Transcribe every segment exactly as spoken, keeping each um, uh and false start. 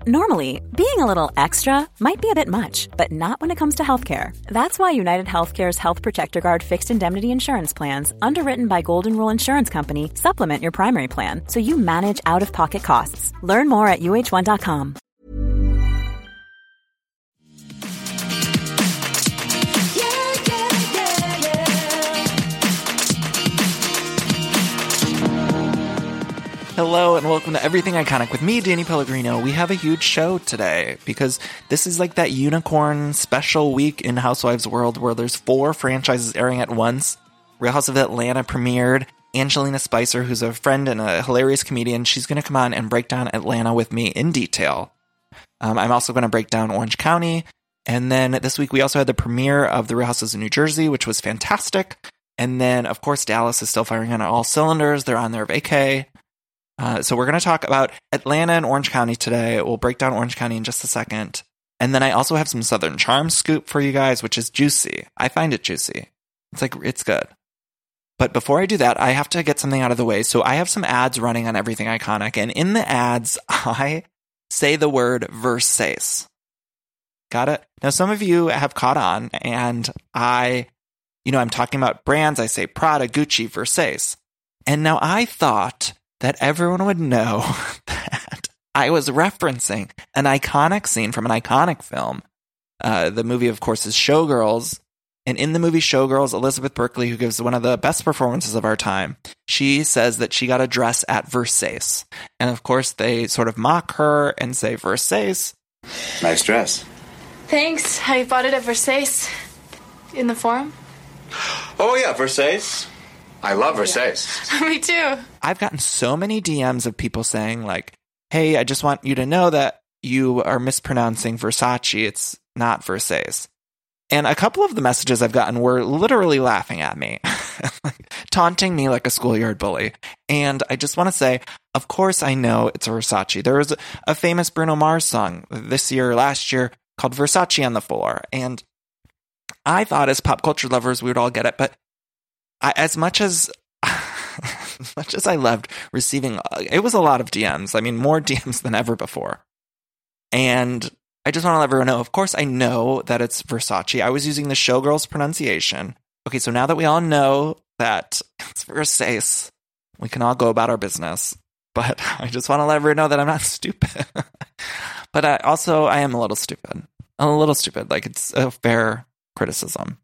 Normally, being a little extra might be a bit much, but not when it comes to healthcare. That's why United Healthcare's Health Protector Guard fixed indemnity insurance plans, underwritten by Golden Rule Insurance Company, supplement your primary plan so you manage out-of-pocket costs. Learn more at U H one dot com. Hello and welcome to Everything Iconic with me, Danny Pellegrino. We have a huge show today because this is like that unicorn special week in Housewives world where there's four franchises airing at once. Real House of Atlanta premiered. Angelina Spicer, who's a friend and a hilarious comedian, she's going to come on and break down Atlanta with me in detail. Um, I'm also going to break down Orange County. And then this week we also had the premiere of The Real Houses of New Jersey, which was fantastic. And then, of course, Dallas is still firing on all cylinders. They're on their vacay. Uh, so we're going to talk about Atlanta and Orange County today. We'll break down Orange County in just a second. And then I also have some Southern Charm scoop for you guys, which is juicy. I find it juicy. It's like, it's good. But before I do that, I have to get something out of the way. So I have some ads running on Everything Iconic. And in the ads, I say the word Versace. Got it? Now, some of you have caught on. And I, you know, I'm talking about brands. I say Prada, Gucci, Versace. And now I thought that everyone would know that I was referencing an iconic scene from an iconic film. Uh, the movie, of course, is Showgirls. And in the movie Showgirls, Elizabeth Berkley, who gives one of the best performances of our time, she says that she got a dress at Versace. And of course, they sort of mock her and say, Versace. Nice dress. Thanks. I bought it at Versace. In the forum? Oh, yeah, Versace. I love Versace. Yeah. Me too. I've gotten so many D Ms of people saying like, hey, I just want you to know that you are mispronouncing Versace. It's not Versace. And a couple of the messages I've gotten were literally laughing at me, like, taunting me like a schoolyard bully. And I just want to say, of course I know it's Versace. There was a famous Bruno Mars song this year or last year called Versace on the Floor. And I thought as pop culture lovers we would all get it, but I, as much as as much as I loved receiving, it was a lot of D Ms. I mean, more D Ms than ever before. And I just want to let everyone know, of course, I know that it's Versace. I was using the Showgirls pronunciation. Okay, so now that we all know that it's Versace, we can all go about our business. But I just want to let everyone know that I'm not stupid. But I, also, I am a little stupid. A little stupid. Like, it's a fair criticism.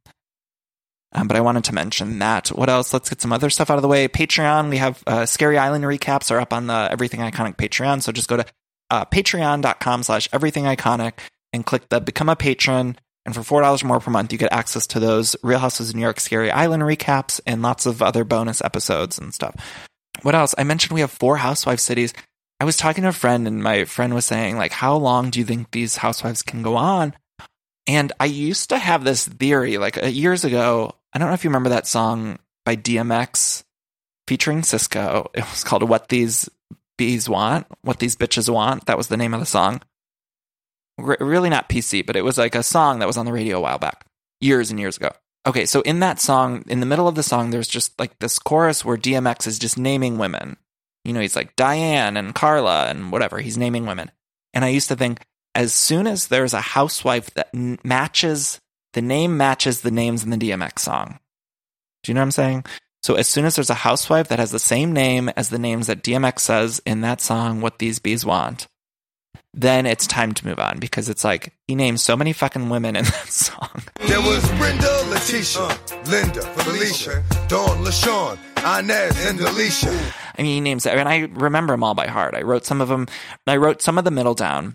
Um, but I wanted to mention that. What else? Let's get some other stuff out of the way. Patreon, we have uh, Scary Island recaps are up on the Everything Iconic Patreon. So just go to uh, patreon.com slash Everything Iconic and click the Become a Patron. And for four dollars more per month, you get access to those Real Houses of New York Scary Island recaps and lots of other bonus episodes and stuff. What else? I mentioned we have four housewife cities. I was talking to a friend and my friend was saying, like, how long do you think these housewives can go on? And I used to have this theory, like uh, years ago. I don't know if you remember that song by D M X featuring Cisco. It was called What These Bees Want, What These Bitches Want. That was the name of the song. R- really not P C, but it was like a song that was on the radio a while back, years and years ago. Okay, so in that song, in the middle of the song, there's just like this chorus where D M X is just naming women. You know, he's like Diane and Carla and whatever. He's naming women. And I used to think, as soon as there's a housewife that n- matches, the name matches the names in the D M X song. Do you know what I'm saying? So as soon as there's a housewife that has the same name as the names that D M X says in that song, What These Bees Want, then it's time to move on, because it's like he names so many fucking women in that song. There was Brenda, Letitia, Linda, Felicia, Dawn, LaShawn, Inez, and Alicia. I mean, he names it, and I remember them all by heart. I wrote some of them. I wrote some of the middle down.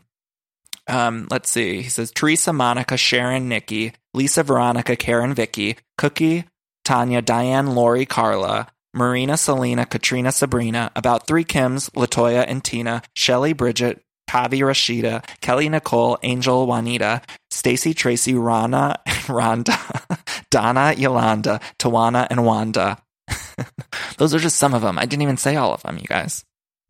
Um, let's see. He says Teresa, Monica, Sharon, Nikki, Lisa, Veronica, Karen, Vicky, Cookie, Tanya, Diane, Lori, Carla, Marina, Selena, Katrina, Sabrina, about three Kims, Latoya and Tina, Shelly, Bridget, Tavi, Rashida, Kelly, Nicole, Angel, Juanita, Stacy, Tracy, Rana, Rhonda, Donna, Yolanda, Tawana, and Wanda. Those are just some of them. I didn't even say all of them, you guys.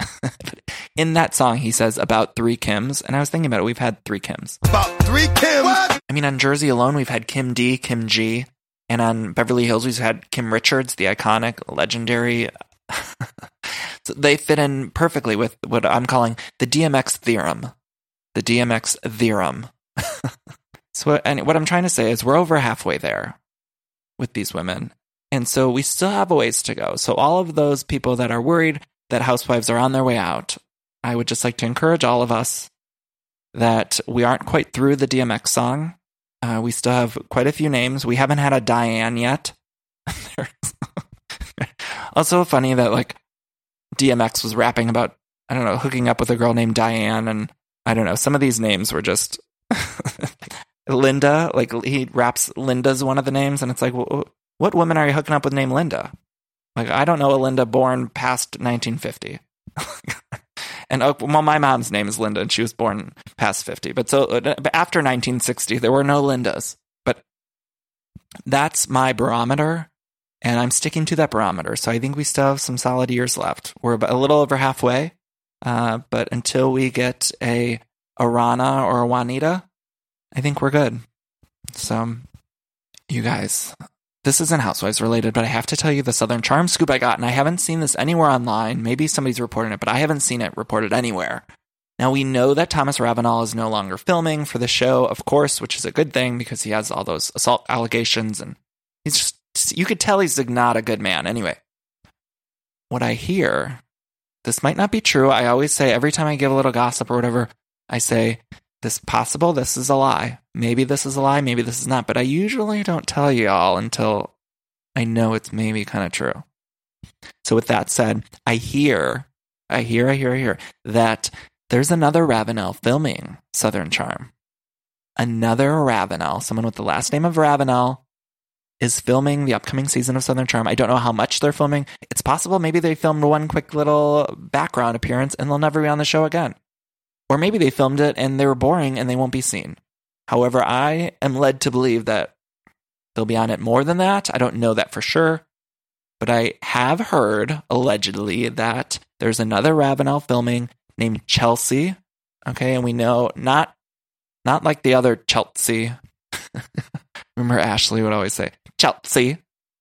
In that song, he says about three Kims, and I was thinking about it. We've had three Kims. About three Kims? What? I mean, on Jersey alone, we've had Kim D, Kim G, and on Beverly Hills, we've had Kim Richards, the iconic, legendary. So they fit in perfectly with what I'm calling the D M X theorem. the D M X theorem. So and what I'm trying to say is we're over halfway there with these women. And so we still have a ways to go. So all of those people that are worried that housewives are on their way out, I would just like to encourage all of us that we aren't quite through the D M X song. Uh, we still have quite a few names. We haven't had a Diane yet. Also funny that like D M X was rapping about, I don't know, hooking up with a girl named Diane. And I don't know, some of these names were just Linda, like he raps Linda's one of the names. And it's like, well, what woman are you hooking up with named Linda? Like, I don't know a Linda born past nineteen fifty. And oh, well, my mom's name is Linda, and she was born past fifty. But so but after nineteen sixty, there were no Lindas. But that's my barometer, and I'm sticking to that barometer. So I think we still have some solid years left. We're about a little over halfway, uh, but until we get a, a Rana or a Juanita, I think we're good. So, you guys, this isn't Housewives related, but I have to tell you the Southern Charm scoop I got, and I haven't seen this anywhere online. Maybe somebody's reporting it, but I haven't seen it reported anywhere. Now, we know that Thomas Ravenel is no longer filming for the show, of course, which is a good thing because he has all those assault allegations, and he's just, you could tell he's not a good man. Anyway, what I hear, this might not be true. I always say, every time I give a little gossip or whatever, I say, this possible, this is a lie. Maybe this is a lie, maybe this is not. But I usually don't tell you all until I know it's maybe kind of true. So with that said, I hear, I hear, I hear, I hear that there's another Ravenel filming Southern Charm. Another Ravenel, someone with the last name of Ravenel, is filming the upcoming season of Southern Charm. I don't know how much they're filming. It's possible maybe they filmed one quick little background appearance and they'll never be on the show again. Or maybe they filmed it and they were boring and they won't be seen. However, I am led to believe that they'll be on it more than that. I don't know that for sure. But I have heard, allegedly, that there's another Ravenel filming named Chelsea. Okay, and we know not not like the other Chelsea. Remember Ashley would always say, Chelsea.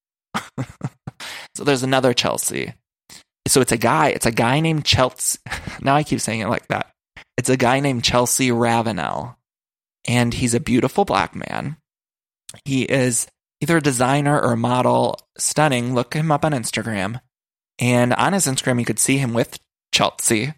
So there's another Chelsea. So it's a guy. It's a guy named Chelsea. Now I keep saying it like that. It's a guy named Chelsea Ravenel, and he's a beautiful black man. He is either a designer or a model, stunning. Look him up on Instagram. And on his Instagram, you could see him with Chelsea.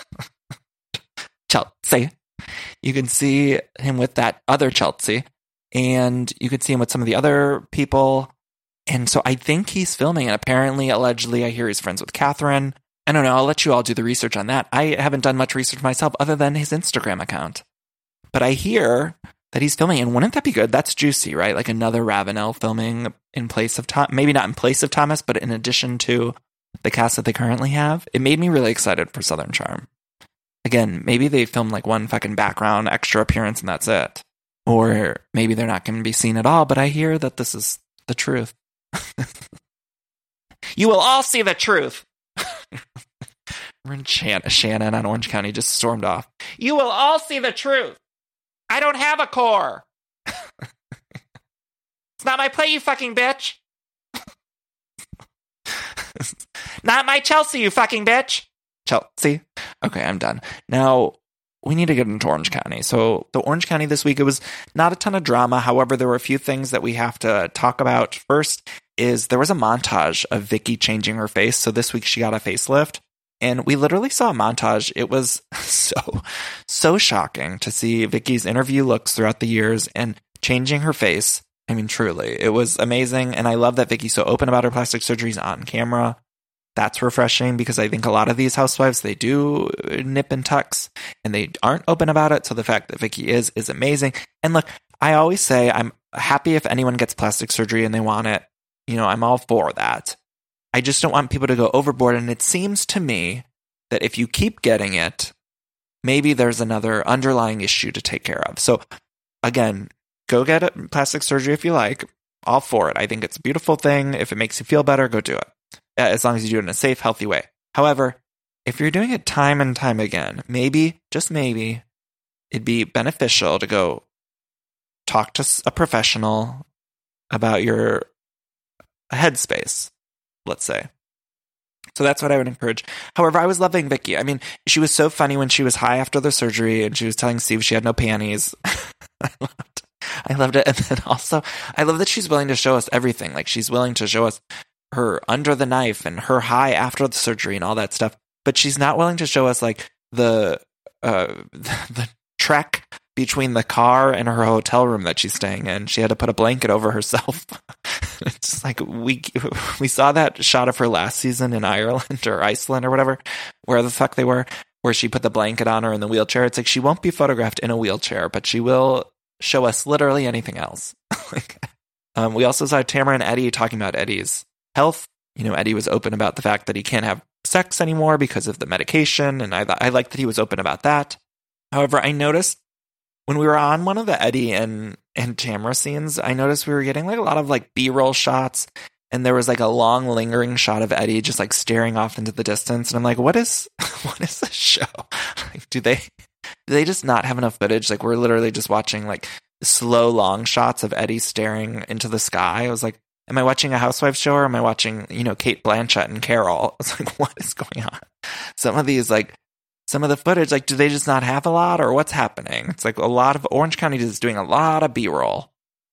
Chelsea. You can see him with that other Chelsea, and you could see him with some of the other people. And so I think he's filming, and apparently, allegedly, I hear he's friends with Catherine. I don't know. I'll let you all do the research on that. I haven't done much research myself other than his Instagram account. But I hear that he's filming, and wouldn't that be good? That's juicy, right? Like another Ravenel filming in place of Thomas. Maybe not in place of Thomas, but in addition to the cast that they currently have. It made me really excited for Southern Charm. Again, maybe they filmed like one fucking background extra appearance and that's it. Or maybe they're not going to be seen at all, but I hear that this is the truth. You will all see the truth. Shannon, Shannon on Orange County just stormed off. You will all see the truth. I don't have a core. It's not my play, you fucking bitch. Not my Chelsea, you fucking bitch. Chelsea. Okay, I'm done. Now, we need to get into Orange County. So, the Orange County this week, it was not a ton of drama. However, there were a few things that we have to talk about. First is there was a montage of Vicky changing her face. So, this week she got a facelift. And we literally saw a montage. It was so, so shocking to see Vicky's interview looks throughout the years and changing her face. I mean, truly, it was amazing. And I love that Vicky's so open about her plastic surgeries on camera. That's refreshing because I think a lot of these housewives, they do nip and tucks and they aren't open about it. So the fact that Vicky is, is amazing. And look, I always say I'm happy if anyone gets plastic surgery and they want it. You know, I'm all for that. I just don't want people to go overboard. And it seems to me that if you keep getting it, maybe there's another underlying issue to take care of. So again, go get it, plastic surgery if you like. All for it. I think it's a beautiful thing. If it makes you feel better, go do it. As long as you do it in a safe, healthy way. However, if you're doing it time and time again, maybe, just maybe, it'd be beneficial to go talk to a professional about your headspace, let's say. So that's what I would encourage. However, I was loving Vicky. I mean, she was so funny when she was high after the surgery and she was telling Steve she had no panties. I loved I loved it. And then also, I love that she's willing to show us everything. Like, she's willing to show us her under the knife and her high after the surgery and all that stuff. But she's not willing to show us, like, the uh, the trek between the car and her hotel room that she's staying in. She had to put a blanket over herself. It's like we we saw that shot of her last season in Ireland or Iceland or whatever, where the fuck they were, where she put the blanket on her in the wheelchair. It's like she won't be photographed in a wheelchair, but she will show us literally anything else. Like, um, we also saw Tamara and Eddie talking about Eddie's health. You know, Eddie was open about the fact that he can't have sex anymore because of the medication, and I I liked that he was open about that. However, I noticed when we were on one of the Eddie and, and Tamara scenes, I noticed we were getting like a lot of like B-roll shots, and there was like a long lingering shot of Eddie just like staring off into the distance. And I'm like, what is, what is this show? Like, do they, do they just not have enough footage? Like, we're literally just watching like slow, long shots of Eddie staring into the sky. I was like, am I watching a Housewives show, or am I watching, you know, Kate Blanchett and Carol? I was like, what is going on? Some of these like, Some of the footage, like, do they just not have a lot, or what's happening? It's like a lot of Orange County is doing a lot of B-roll.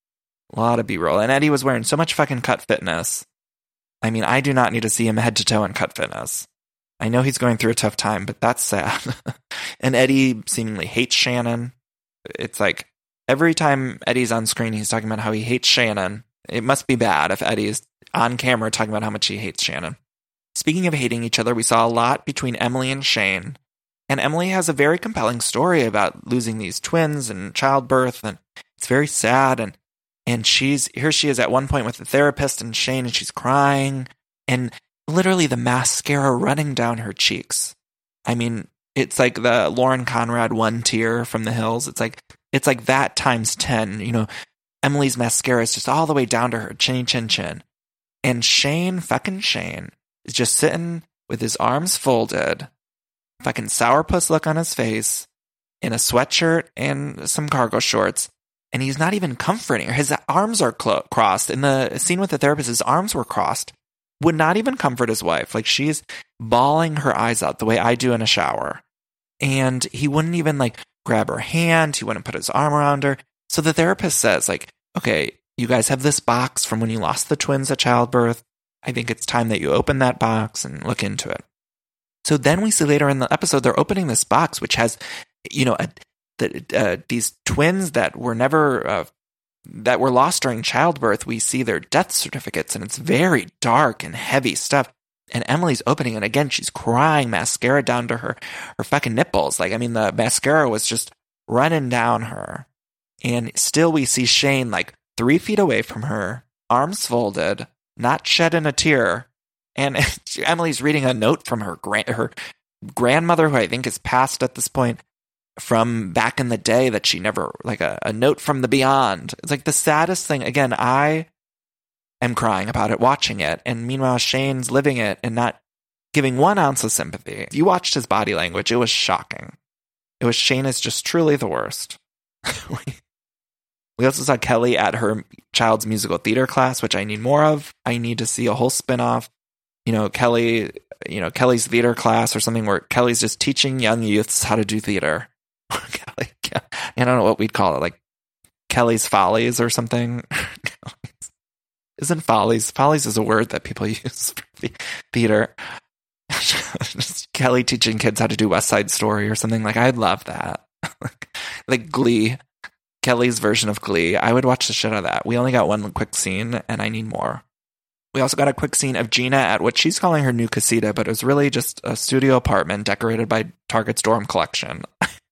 A lot of B-roll. And Eddie was wearing so much fucking Cut Fitness. I mean, I do not need to see him head to toe in Cut Fitness. I know he's going through a tough time, but that's sad. And Eddie seemingly hates Shannon. It's like every time Eddie's on screen, he's talking about how he hates Shannon. It must be bad if Eddie's on camera talking about how much he hates Shannon. Speaking of hating each other, we saw a lot between Emily and Shane. And Emily has a very compelling story about losing these twins and childbirth, and it's very sad. And and she's here she is at one point with the therapist and Shane, and she's crying, and literally the mascara running down her cheeks. I mean, it's like the Lauren Conrad one tear from The Hills. It's like it's like that times ten. You know, Emily's mascara is just all the way down to her chinny chin chin, and Shane, fucking Shane, is just sitting with his arms folded, fucking sourpuss look on his face, in a sweatshirt and some cargo shorts, and he's not even comforting her. His arms are clo- crossed. In the scene with the therapist, his arms were crossed. Would not even comfort his wife. Like, she's bawling her eyes out the way I do in a shower. And he wouldn't even, like, grab her hand. He wouldn't put his arm around her. So the therapist says, like, okay, you guys have this box from when you lost the twins at childbirth. I think it's time that you open that box and look into it. So then we see later in the episode, they're opening this box, which has, you know, a, the, uh, these twins that were never, uh, that were lost during childbirth. We see their death certificates, and it's very dark and heavy stuff. And Emily's opening, and again, she's crying, mascara down to her, her fucking nipples. Like, I mean, the mascara was just running down her. And still we see Shane, like, three feet away from her, arms folded, not shedding a tear. And Emily's reading a note from her gra- her grandmother, who I think is passed at this point, from back in the day, that she never, like a, a note from the beyond. It's like the saddest thing. Again, I am crying about it, watching it. And meanwhile, Shane's living it and not giving one ounce of sympathy. If you watched his body language, it was shocking. It was, Shane is just truly the worst. We also saw Kelly at her child's musical theater class, which I need more of. I need to see a whole spinoff. You know, Kelly, you know, Kelly's theater class or something where Kelly's just teaching young youths how to do theater. Kelly, I don't know what we'd call it, like Kelly's Follies or something. Isn't Follies? Follies is a word that people use for theater. Just Kelly teaching kids how to do West Side Story or something. Like, I'd love that. Like Glee. Kelly's version of Glee. I would watch the shit out of that. We only got one quick scene, and I need more. We also got a quick scene of Gina at what she's calling her new casita, but it was really just a studio apartment decorated by Target's Dorm Collection.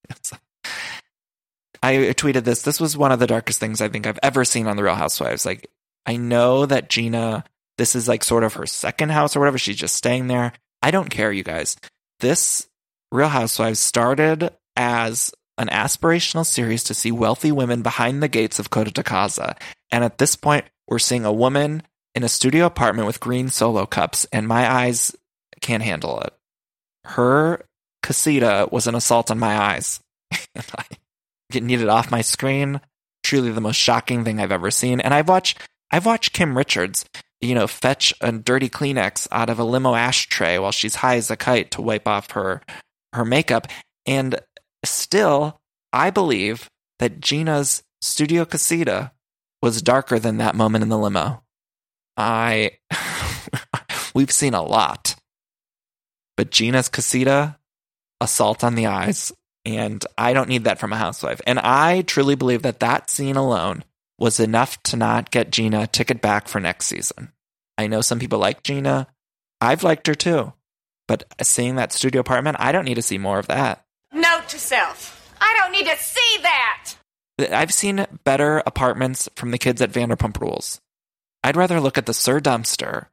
I tweeted this. This was one of the darkest things I think I've ever seen on The Real Housewives. Like, I know that Gina, this is like sort of her second house or whatever. She's just staying there. I don't care, you guys. This Real Housewives started as an aspirational series to see wealthy women behind the gates of Coto de Casa. And at this point, we're seeing a woman in a studio apartment with green Solo cups, and my eyes can't handle it. Her casita was an assault on my eyes. I get needed off my screen. Truly the most shocking thing I've ever seen. And I've watched I've watched Kim Richards you know, fetch a dirty Kleenex out of a limo ashtray while she's high as a kite to wipe off her her makeup. And still, I believe that Gina's studio casita was darker than that moment in the limo. I, we've seen a lot. But Gina's casita, assault on the eyes, and I don't need that from a housewife. And I truly believe that that scene alone was enough to not get Gina a ticket back for next season. I know some people like Gina. I've liked her too. But seeing that studio apartment, I don't need to see more of that. Note to self, I don't need to see that! I've seen better apartments from the kids at Vanderpump Rules. I'd rather look at the Sir Dumpster.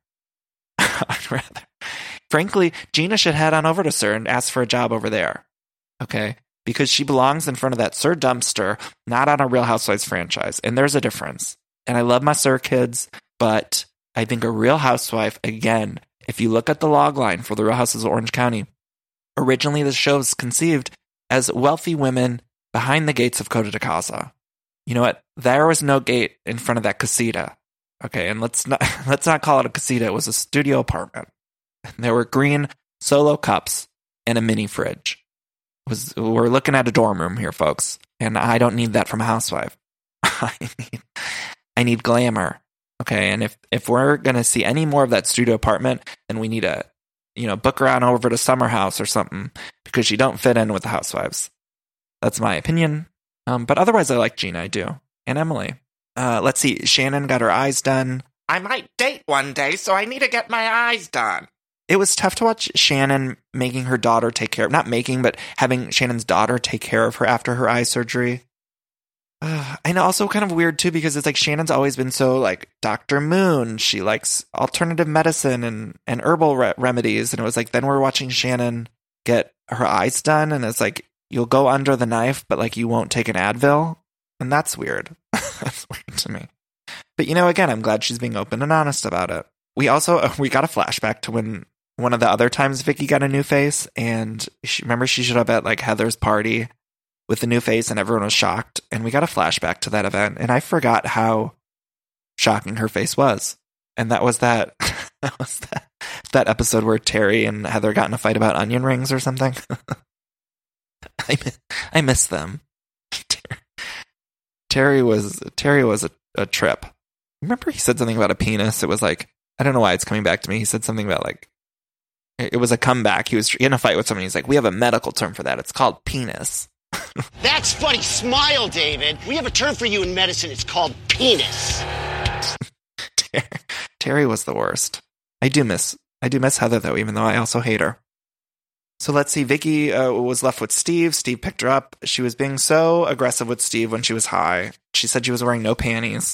I'd rather. Frankly, Gina should head on over to Sir and ask for a job over there. Okay? Because she belongs in front of that Sir Dumpster, not on a Real Housewives franchise. And there's a difference. And I love my Sir kids, but I think a Real Housewife, again, if you look at the log line for the Real Houses of Orange County, originally the show was conceived as wealthy women behind the gates of Coto de Casa. You know what? There was no gate in front of that casita. Okay, and let's not let's not call it a casita. It was a studio apartment. There were green Solo cups and a mini fridge. It was we're looking at a dorm room here, folks, and I don't need that from a housewife. I need I need glamour. Okay, and if if we're gonna see any more of that studio apartment, then we need to, you know, book her on over to Summer House or something because she don't fit in with the housewives. That's my opinion. Um, but otherwise, I like Gina. I do. And Emily. Uh, let's see. Shannon got her eyes done. I might date one day, so I need to get my eyes done. It was tough to watch Shannon making her daughter take care of, not making, but having Shannon's daughter take care of her after her eye surgery. Uh, and also kind of weird, too, because it's like Shannon's always been so, like, Doctor Moon. She likes alternative medicine and, and herbal re- remedies. And it was like, then we're watching Shannon get her eyes done, and it's like, you'll go under the knife, but, like, you won't take an Advil. And that's weird. That's weird to me. But, you know, again, I'm glad she's being open and honest about it. We also, we got a flashback to when one of the other times Vicky got a new face, and she, remember she showed up at, like, Heather's party with the new face, and everyone was shocked. And we got a flashback to that event, and I forgot how shocking her face was. And that was that, that was that, that episode where Terry and Heather got in a fight about onion rings or something. I miss, I miss them. Terry was Terry was a, a trip. Remember he said something about a penis? It was like, I don't know why it's coming back to me. He said something about like, it was a comeback. He was in a fight with someone. He's like, we have a medical term for that. It's called penis. That's funny. Smile, David. We have a term for you in medicine. It's called penis. Terry, Terry was the worst. I do miss I do miss Heather though, even though I also hate her. So let's see. Vicky uh, was left with Steve. Steve picked her up. She was being so aggressive with Steve when she was high. She said she was wearing no panties.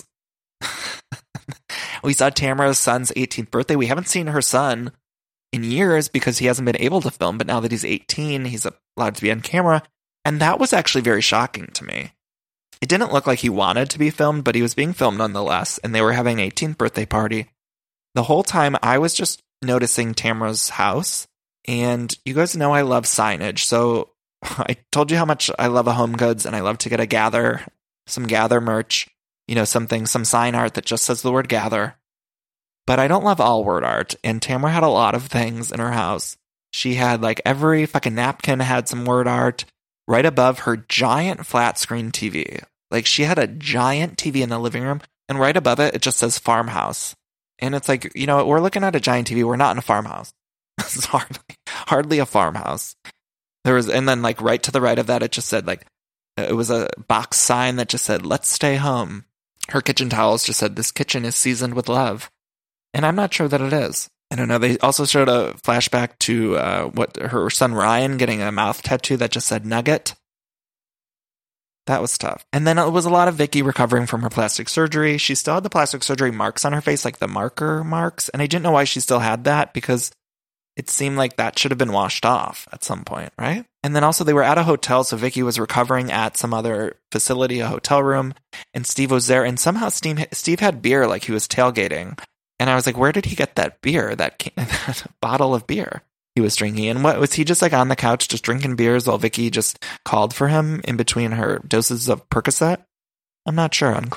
We saw Tamara's son's eighteenth birthday. We haven't seen her son in years because he hasn't been able to film. But now that he's eighteen, he's allowed to be on camera. And that was actually very shocking to me. It didn't look like he wanted to be filmed, but he was being filmed nonetheless. And they were having an eighteenth birthday party. The whole time I was just noticing Tamara's house. And you guys know I love signage. So I told you how much I love a Home Goods, and I love to get a Gather, some Gather merch, you know, something, some sign art that just says the word Gather. But I don't love all word art. And Tamara had a lot of things in her house. She had like every fucking napkin had some word art right above her giant flat screen T V. Like she had a giant T V in the living room, and right above it, it just says farmhouse. And it's like, you know, we're looking at a giant T V. We're not in a farmhouse. It's hardly, hardly a farmhouse. There was, and then like right to the right of that, it just said like, it was a box sign that just said, let's stay home. Her kitchen towels just said, this kitchen is seasoned with love. And I'm not sure that it is. I don't know. They also showed a flashback to uh, what her son Ryan getting a mouth tattoo that just said Nugget. That was tough. And then it was a lot of Vicky recovering from her plastic surgery. She still had the plastic surgery marks on her face, like the marker marks. And I didn't know why she still had that, because it seemed like that should have been washed off at some point, right? And then also they were at a hotel, so Vicky was recovering at some other facility, a hotel room, and Steve was there. And somehow Steve, Steve had beer, like he was tailgating. And I was like, where did he get that beer, that, can- that bottle of beer he was drinking? And what was he just like on the couch just drinking beers while Vicky just called for him in between her doses of Percocet? I'm not sure, unclear.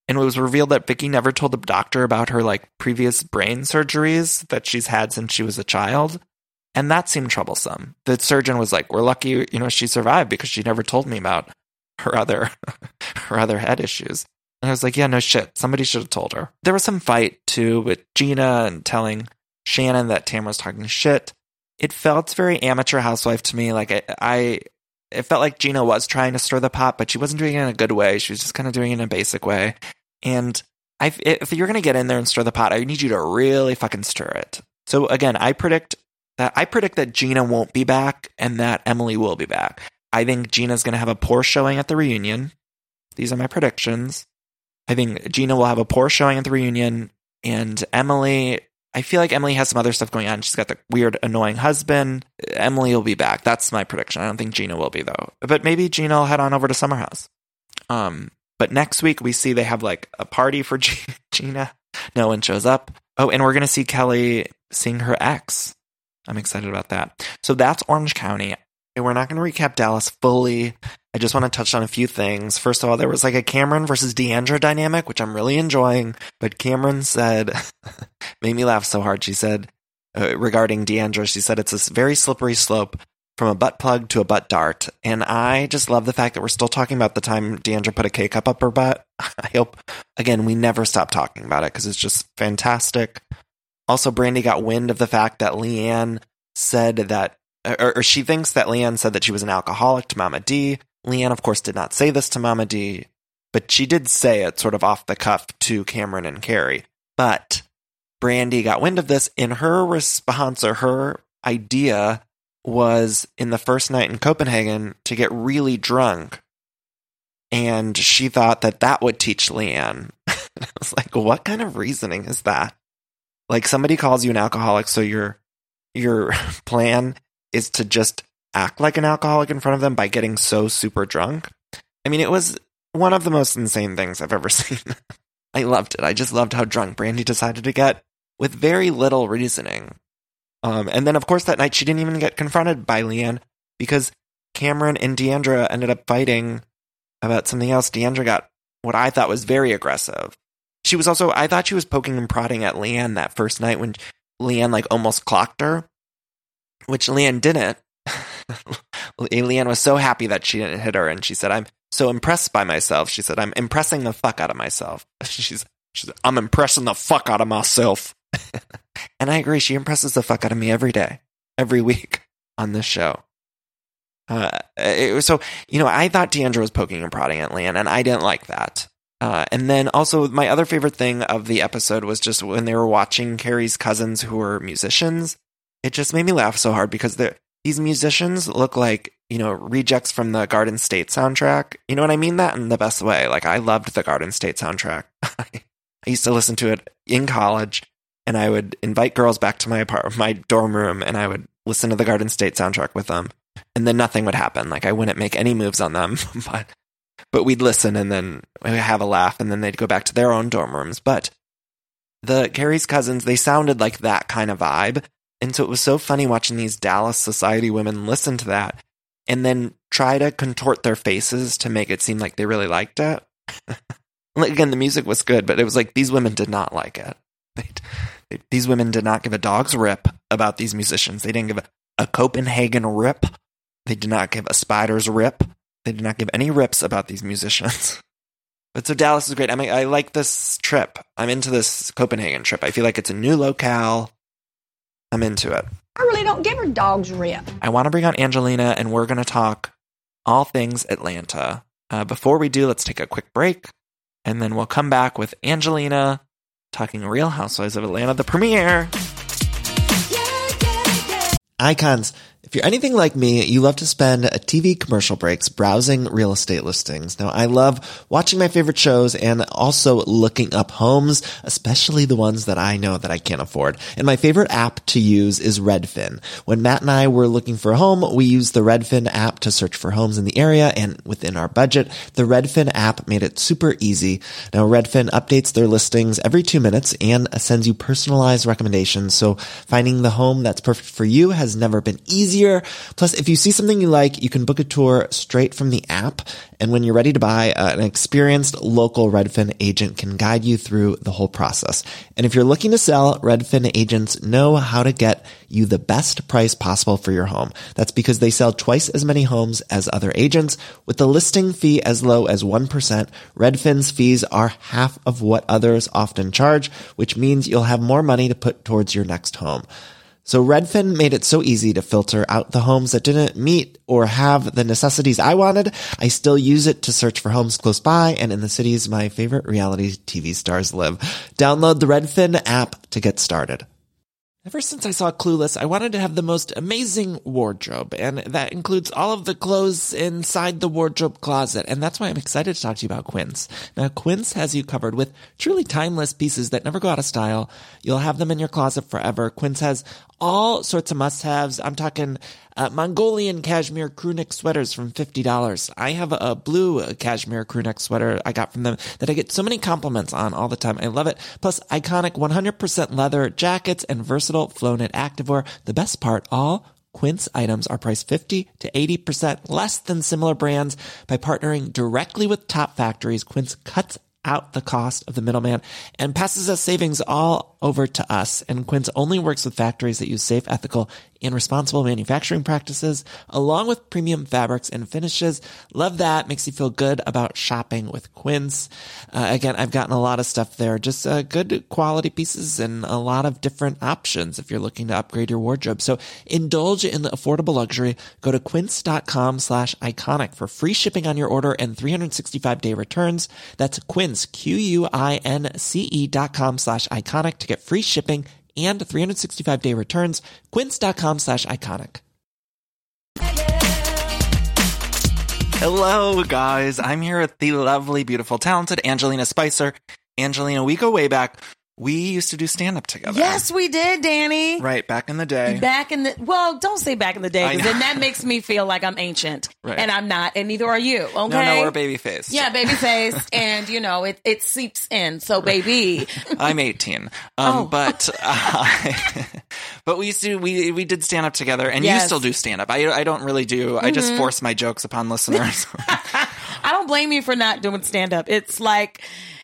And it was revealed that Vicky never told the doctor about her like previous brain surgeries that she's had since she was a child. And that seemed troublesome. The surgeon was like, we're lucky, you know, she survived because she never told me about her other, her other head issues. And I was like, yeah, no shit. Somebody should have told her. There was some fight too with Gina and telling Shannon that Tamra was talking shit. It felt very amateur housewife to me. Like I, I, it felt like Gina was trying to stir the pot, but she wasn't doing it in a good way. She was just kind of doing it in a basic way. And I, if you're going to get in there and stir the pot, I need you to really fucking stir it. So again, I predict that I predict that Gina won't be back and that Emily will be back. I think Gina's going to have a poor showing at the reunion. These are my predictions. I think Gina will have a poor showing at the reunion, and Emily, I feel like Emily has some other stuff going on. She's got the weird, annoying husband. Emily will be back. That's my prediction. I don't think Gina will be, though. But maybe Gina will head on over to Summer House. Um, but next week, we see they have like a party for G- Gina. No one shows up. Oh, and we're going to see Kelly seeing her ex. I'm excited about that. So that's Orange County. And we're not going to recap Dallas fully. I just want to touch on a few things. First of all, there was like a Cameron versus D'Andra dynamic, which I'm really enjoying. But Cameron said, made me laugh so hard. She said, uh, regarding D'Andra, she said it's a very slippery slope from a butt plug to a butt dart. And I just love the fact that we're still talking about the time D'Andra put a K-cup up her butt. I hope, again, we never stop talking about it because it's just fantastic. Also, Brandi got wind of the fact that Leanne said that, or, or she thinks that Leanne said that she was an alcoholic to Mama D. Leanne, of course, did not say this to Mama D, but she did say it sort of off the cuff to Cameron and Carrie. But Brandi got wind of this, and her response or her idea was in the first night in Copenhagen to get really drunk. And she thought that that would teach Leanne. I was like, what kind of reasoning is that? Like, somebody calls you an alcoholic, so your your plan is to just act like an alcoholic in front of them by getting so super drunk. I mean, it was one of the most insane things I've ever seen. I loved it. I just loved how drunk Brandi decided to get with very little reasoning. Um, and then, of course, that night she didn't even get confronted by Leanne because Cameron and D'Andra ended up fighting about something else. D'Andra got what I thought was very aggressive. She was also, I thought she was poking and prodding at Leanne that first night when Leanne like almost clocked her, which Leanne didn't. Leanne was so happy that she didn't hit her, and she said, I'm so impressed by myself. She said, I'm impressing the fuck out of myself. She's, she said, I'm impressing the fuck out of myself. And I agree, she impresses the fuck out of me every day, every week on this show. Uh, it was so, you know, I thought D'Andra was poking and prodding at Leanne, and I didn't like that. Uh, and then also my other favorite thing of the episode was just when they were watching Carrie's cousins who were musicians. It just made me laugh so hard because these musicians look like, you know, rejects from the Garden State soundtrack. You know what I mean? That in the best way. Like, I loved the Garden State soundtrack. I used to listen to it in college, and I would invite girls back to my apartment, my dorm room, and I would listen to the Garden State soundtrack with them. And then nothing would happen. Like, I wouldn't make any moves on them, but but we'd listen and then we'd have a laugh, and then they'd go back to their own dorm rooms. But the Carrie's cousins, they sounded like that kind of vibe. And so it was so funny watching these Dallas society women listen to that and then try to contort their faces to make it seem like they really liked it. Again, the music was good, but it was like these women did not like it. They, they, these women did not give a dog's rip about these musicians. They didn't give a, a Copenhagen rip. They did not give a spider's rip. They did not give any rips about these musicians. But so Dallas is great. I mean, I like this trip. I'm into this Copenhagen trip. I feel like it's a new locale. I'm into it. I really don't give her dog's rip. I want to bring on Angelina, and we're going to talk all things Atlanta. Uh, before we do, let's take a quick break, and then we'll come back with Angelina talking Real Housewives of Atlanta, the premiere. Icons. If you're anything like me, you love to spend T V commercial breaks browsing real estate listings. Now, I love watching my favorite shows and also looking up homes, especially the ones that I know that I can't afford. And my favorite app to use is Redfin. When Matt and I were looking for a home, we used the Redfin app to search for homes in the area and within our budget. The Redfin app made it super easy. Now, Redfin updates their listings every two minutes and sends you personalized recommendations. So finding the home that's perfect for you has never been easier easier. Plus, if you see something you like, you can book a tour straight from the app. And when you're ready to buy, uh, an experienced local Redfin agent can guide you through the whole process. And if you're looking to sell, Redfin agents know how to get you the best price possible for your home. That's because they sell twice as many homes as other agents. With the listing fee as low as one percent, Redfin's fees are half of what others often charge, which means you'll have more money to put towards your next home. So Redfin made it so easy to filter out the homes that didn't meet or have the necessities I wanted. I still use it to search for homes close by and in the cities my favorite reality T V stars live. Download the Redfin app to get started. Ever since I saw Clueless, I wanted to have the most amazing wardrobe, and that includes all of the clothes inside the wardrobe closet, and that's why I'm excited to talk to you about Quince. Now, Quince has you covered with truly timeless pieces that never go out of style. You'll have them in your closet forever. Quince has all sorts of must-haves. I'm talking uh, Mongolian cashmere crewneck sweaters from fifty dollars. I have a, a blue uh, cashmere crewneck sweater I got from them that I get so many compliments on all the time. I love it. Plus, iconic one hundred percent leather jackets and versatile flow-knit activewear. The best part, all Quince items are priced fifty to eighty percent less than similar brands. By partnering directly with top factories, Quince cuts out the cost of the middleman and passes us savings all over to us. And Quince only works with factories that use safe, ethical, and responsible manufacturing practices, along with premium fabrics and finishes. Love that. Makes you feel good about shopping with Quince. Uh, again, I've gotten a lot of stuff there, just uh, good quality pieces and a lot of different options if you're looking to upgrade your wardrobe. So indulge in the affordable luxury. Go to quince.com slash iconic for free shipping on your order and three hundred sixty-five day returns. That's Quince, Q-U-I-N-C-E dot com slash iconic to get free shipping and three hundred sixty-five day returns. Quince.com slash iconic. Hello, guys. I'm here with the lovely, beautiful, talented Angelina Spicer. Angelina, we go way back. We used to do stand-up together. Yes, we did, Danny. Right, back in the day. Back in the, well, don't say back in the day, because then that makes me feel like I'm ancient. Right. And I'm not, and neither are you, okay? No, no, we're baby-faced. Yeah, baby-faced, and, you know, it, it seeps in, so baby. I'm eighteen. Um, oh. But uh, but we used to, we, we did stand-up together, and yes. you still do stand-up. I, I don't really do, mm-hmm. I just force my jokes upon listeners. I don't blame you for not doing stand-up. It's like...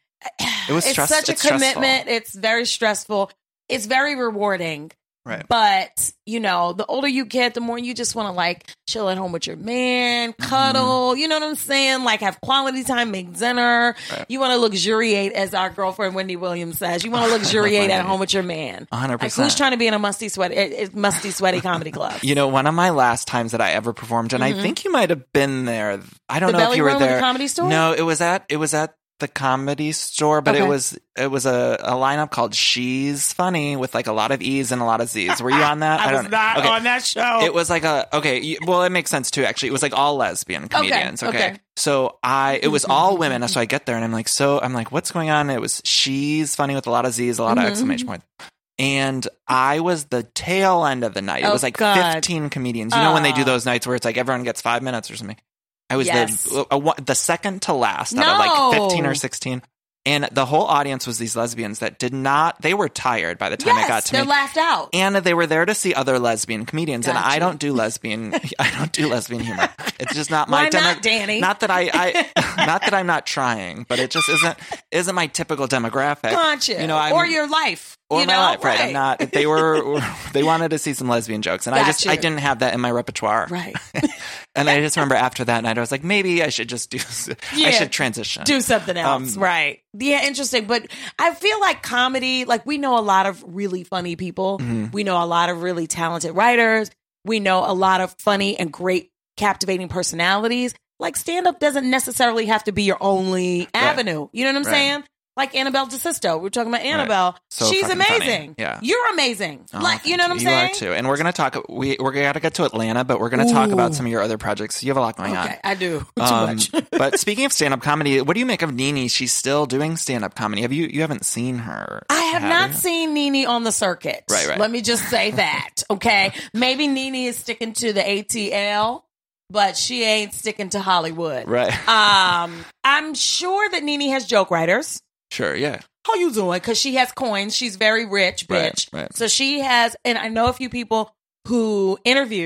It was it's stress- such a it's commitment. stressful. It's very stressful. It's very rewarding. Right. But, you know, the older you get, the more you just want to, like, chill at home with your man, cuddle, mm-hmm. you know what I'm saying? Like, have quality time, make dinner. Right. You want to luxuriate, as our girlfriend Wendy Williams says. You want to luxuriate at home with your man. one hundred percent. Like, who's trying to be in a musty, sweaty, musty, sweaty comedy club? You know, one of my last times that I ever performed, and mm-hmm. I think you might have been there. I don't the know if you were room there. The Comedy Store? No, it was at, it was at the Comedy Store, but okay. it was it was a, a lineup called She's Funny with like a lot of E's and a lot of Z's. Were you on that? I, I don't was know. not okay. on that show. It was like a okay. You, well, it makes sense too. Actually, it was like all lesbian comedians. Okay, okay. okay. So I it was all women. So I get there and I'm like, so I'm like, what's going on? It was She's Funny with a lot of Z's, a lot mm-hmm. of exclamation points. And I was the tail end of the night. It oh, was like God. fifteen comedians. You know uh. when they do those nights where it's like everyone gets five minutes or something. I was yes. the uh, the second to last no. out of like fifteen or sixteen. And the whole audience was these lesbians that did not, they were tired by the time yes, it got to they're me. they're laughed out. And they were there to see other lesbian comedians. Gotcha. And I don't do lesbian, I don't do lesbian humor. It's just not my Why demo- not, Danny? Not that I, I, not that I'm not trying, but it just isn't, isn't my typical demographic. Gotcha. You know, I'm, or your life. Or you my know? life, right. right? I'm not, they were, they wanted to see some lesbian jokes. And Got I just, you. I didn't have that in my repertoire. Right. And I just remember after that night, I was like, maybe I should just do, yeah, I should transition. Do something else. Um, right. Yeah, interesting. But I feel like comedy, like we know a lot of really funny people. Mm-hmm. We know a lot of really talented writers. We know a lot of funny and great, captivating personalities. Like stand-up doesn't necessarily have to be your only avenue. Right. You know what I'm right. saying? Like Annabelle DeSisto. We were talking about Annabelle. Right. So She's amazing. Funny. Yeah. You're amazing. Oh, like, you know what I'm you saying? You are too. And we're going to talk, we, we're going to get to Atlanta, but we're going to talk about some of your other projects. You have a lot going okay, on. Okay, I do. Too um, much. But speaking of stand-up comedy, what do you make of Nene? She's still doing stand-up comedy. Have you, you haven't seen her? I have, have not you? seen Nene on the circuit. Right, right. Let me just say that. Okay. Maybe Nene is sticking to the A T L. But she ain't sticking to Hollywood. Right. Um, I'm sure that Nene has joke writers. Sure, yeah. How you doing? Because she has coins. She's very rich, bitch. Right, right. So she has, and I know a few people who interviewed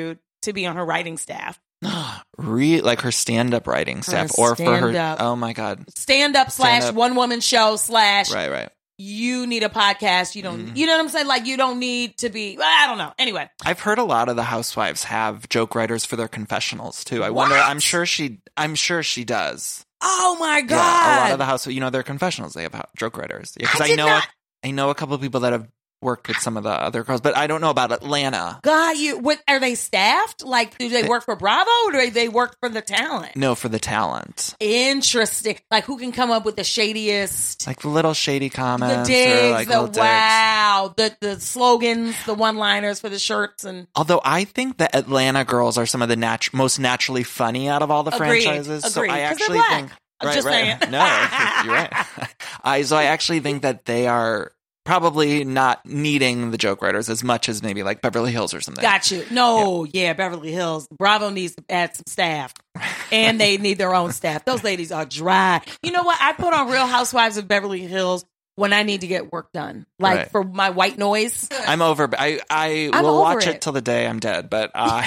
to be on her writing staff. Re like her stand-up writing staff, Her or for her. stand-up. Oh my god, Stand-up slash Stand-up. one-woman show slash right, right. you need a podcast. You don't, Mm. you know what I'm saying? Like, you don't need to be, I don't know. Anyway. I've heard a lot of the housewives have joke writers for their confessionals too. I wonder. What? I'm sure she. I'm sure she does. Oh my God. Yeah, a lot of the house, you know, their confessionals, they have ho- joke writers. Yeah, because I I, did know, not- a, I know a couple of people that have worked with some of the other girls, but I don't know about Atlanta. God, you, what, are they staffed? Like, do they They- work for Bravo or do they work for the talent? No, for the talent, Interesting. Like, who can come up with the shadiest, like little shady the comments, digs, or like the little digs. wow, the, the slogans, the one-liners for the shirts and Although I think the Atlanta girls are some of the nat- most naturally funny out of all the Agreed. franchises. So Agreed. I 'Cause they're actually black. think, I'm right, just right. saying. No, you're right. I so I actually think that they are probably not needing the joke writers as much as maybe like Beverly Hills or something. Got you. No, yeah. Beverly Hills. Bravo needs to add some staff. And they need their own staff. Those ladies are dry. You know what? I put on Real Housewives of Beverly Hills when I need to get work done. Like Right. for my white noise. I'm over. I I I'm will over watch it. it. till the day I'm dead, but I.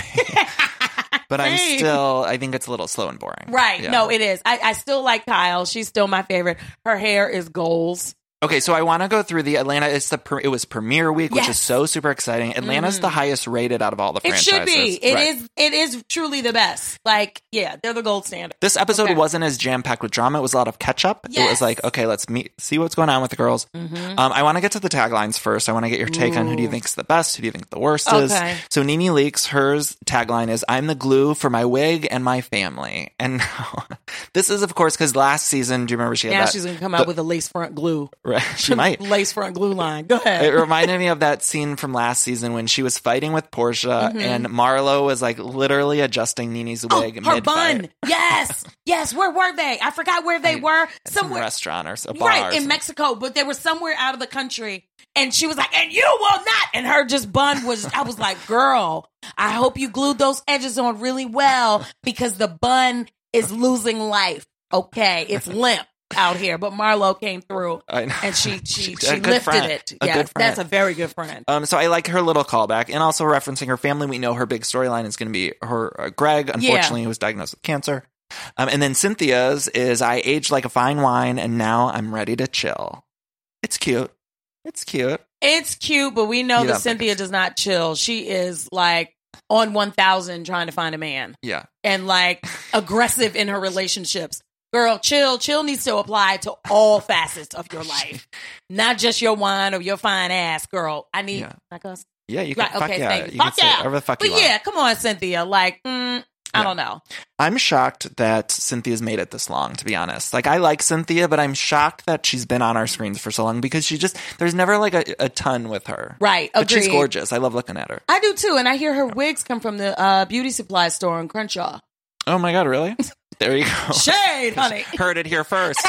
But I'm Same. still. I think it's a little slow and boring. Right. Yeah. No, it is. I, I still like Kyle. She's still my favorite. Her hair is goals. Okay, so I want to go through the Atlanta. It's the pre- it was premiere week, which Yes. is so super exciting. Atlanta's the highest rated out of all the It franchises. should be. It Right. is. It is truly the best. Like, yeah, they're the gold standard. This episode Okay. wasn't as jam packed with drama. It was a lot of catch up. It Yes. was like, okay, let's meet, see what's going on with the girls. Mm-hmm. Um, I want to get to the taglines first. I want to get your take on who do you Ooh. think's the best, who do you think the worst is. Okay. So Nene Leakes, hers tagline is "I'm the glue for my wig and my family." And this is, of course, because last season, do you remember she had Now that? she's gonna come out with a lace front glue. Right, she might. Lace front glue line. Go ahead. It reminded me of that scene from last season when she was fighting with Portia and Marlo was like literally adjusting Nene's Mm-hmm. Oh, wig her mid-fight. bun. Yes. Yes. Where were they? I forgot where they were. Some Somewhere. restaurant or a bar. or Right. In something. Mexico, but they were somewhere out of the country. And she was like, and you will not. And her just bun was, I was like, girl, I hope you glued those edges on really well because the bun is losing life. Okay. It's limp out here. But Marlo came through I know. and she, she, She's a she good lifted friend. it. A Yes, good friend. that's a very good friend. Um, so I like her little callback, and also referencing her family. We know her big storyline is going to be her uh, Greg, unfortunately, who was diagnosed with cancer. Um, and then Cynthia's is "I aged like a fine wine, and now I'm ready to chill." It's cute. It's cute. It's cute, but we know You that don't think Cynthia does not chill. She is like on one thousand trying to find a man Yeah. and like aggressive in her relationships. Girl, chill. Chill needs to apply to all facets of your life, not just your wine or your fine ass, girl. I need, Yeah. like us. Yeah, you can. Right, Fuck okay, yeah. thank you. You can Fuck say yeah. whatever the fuck But you want. yeah, come on, Cynthia. Like, mm, I Yeah. don't know. I'm shocked that Cynthia's made it this long, to be honest. Like, I like Cynthia, but I'm shocked that she's been on our screens for so long because she just, there's never like a, a ton with her. Right, But she's agreed. gorgeous. I love looking at her. I do too, and I hear her wigs come from the uh, beauty supply store in Crenshaw. Oh my God, really? There you go. Shade, honey. Heard it here first.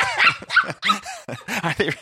Are they-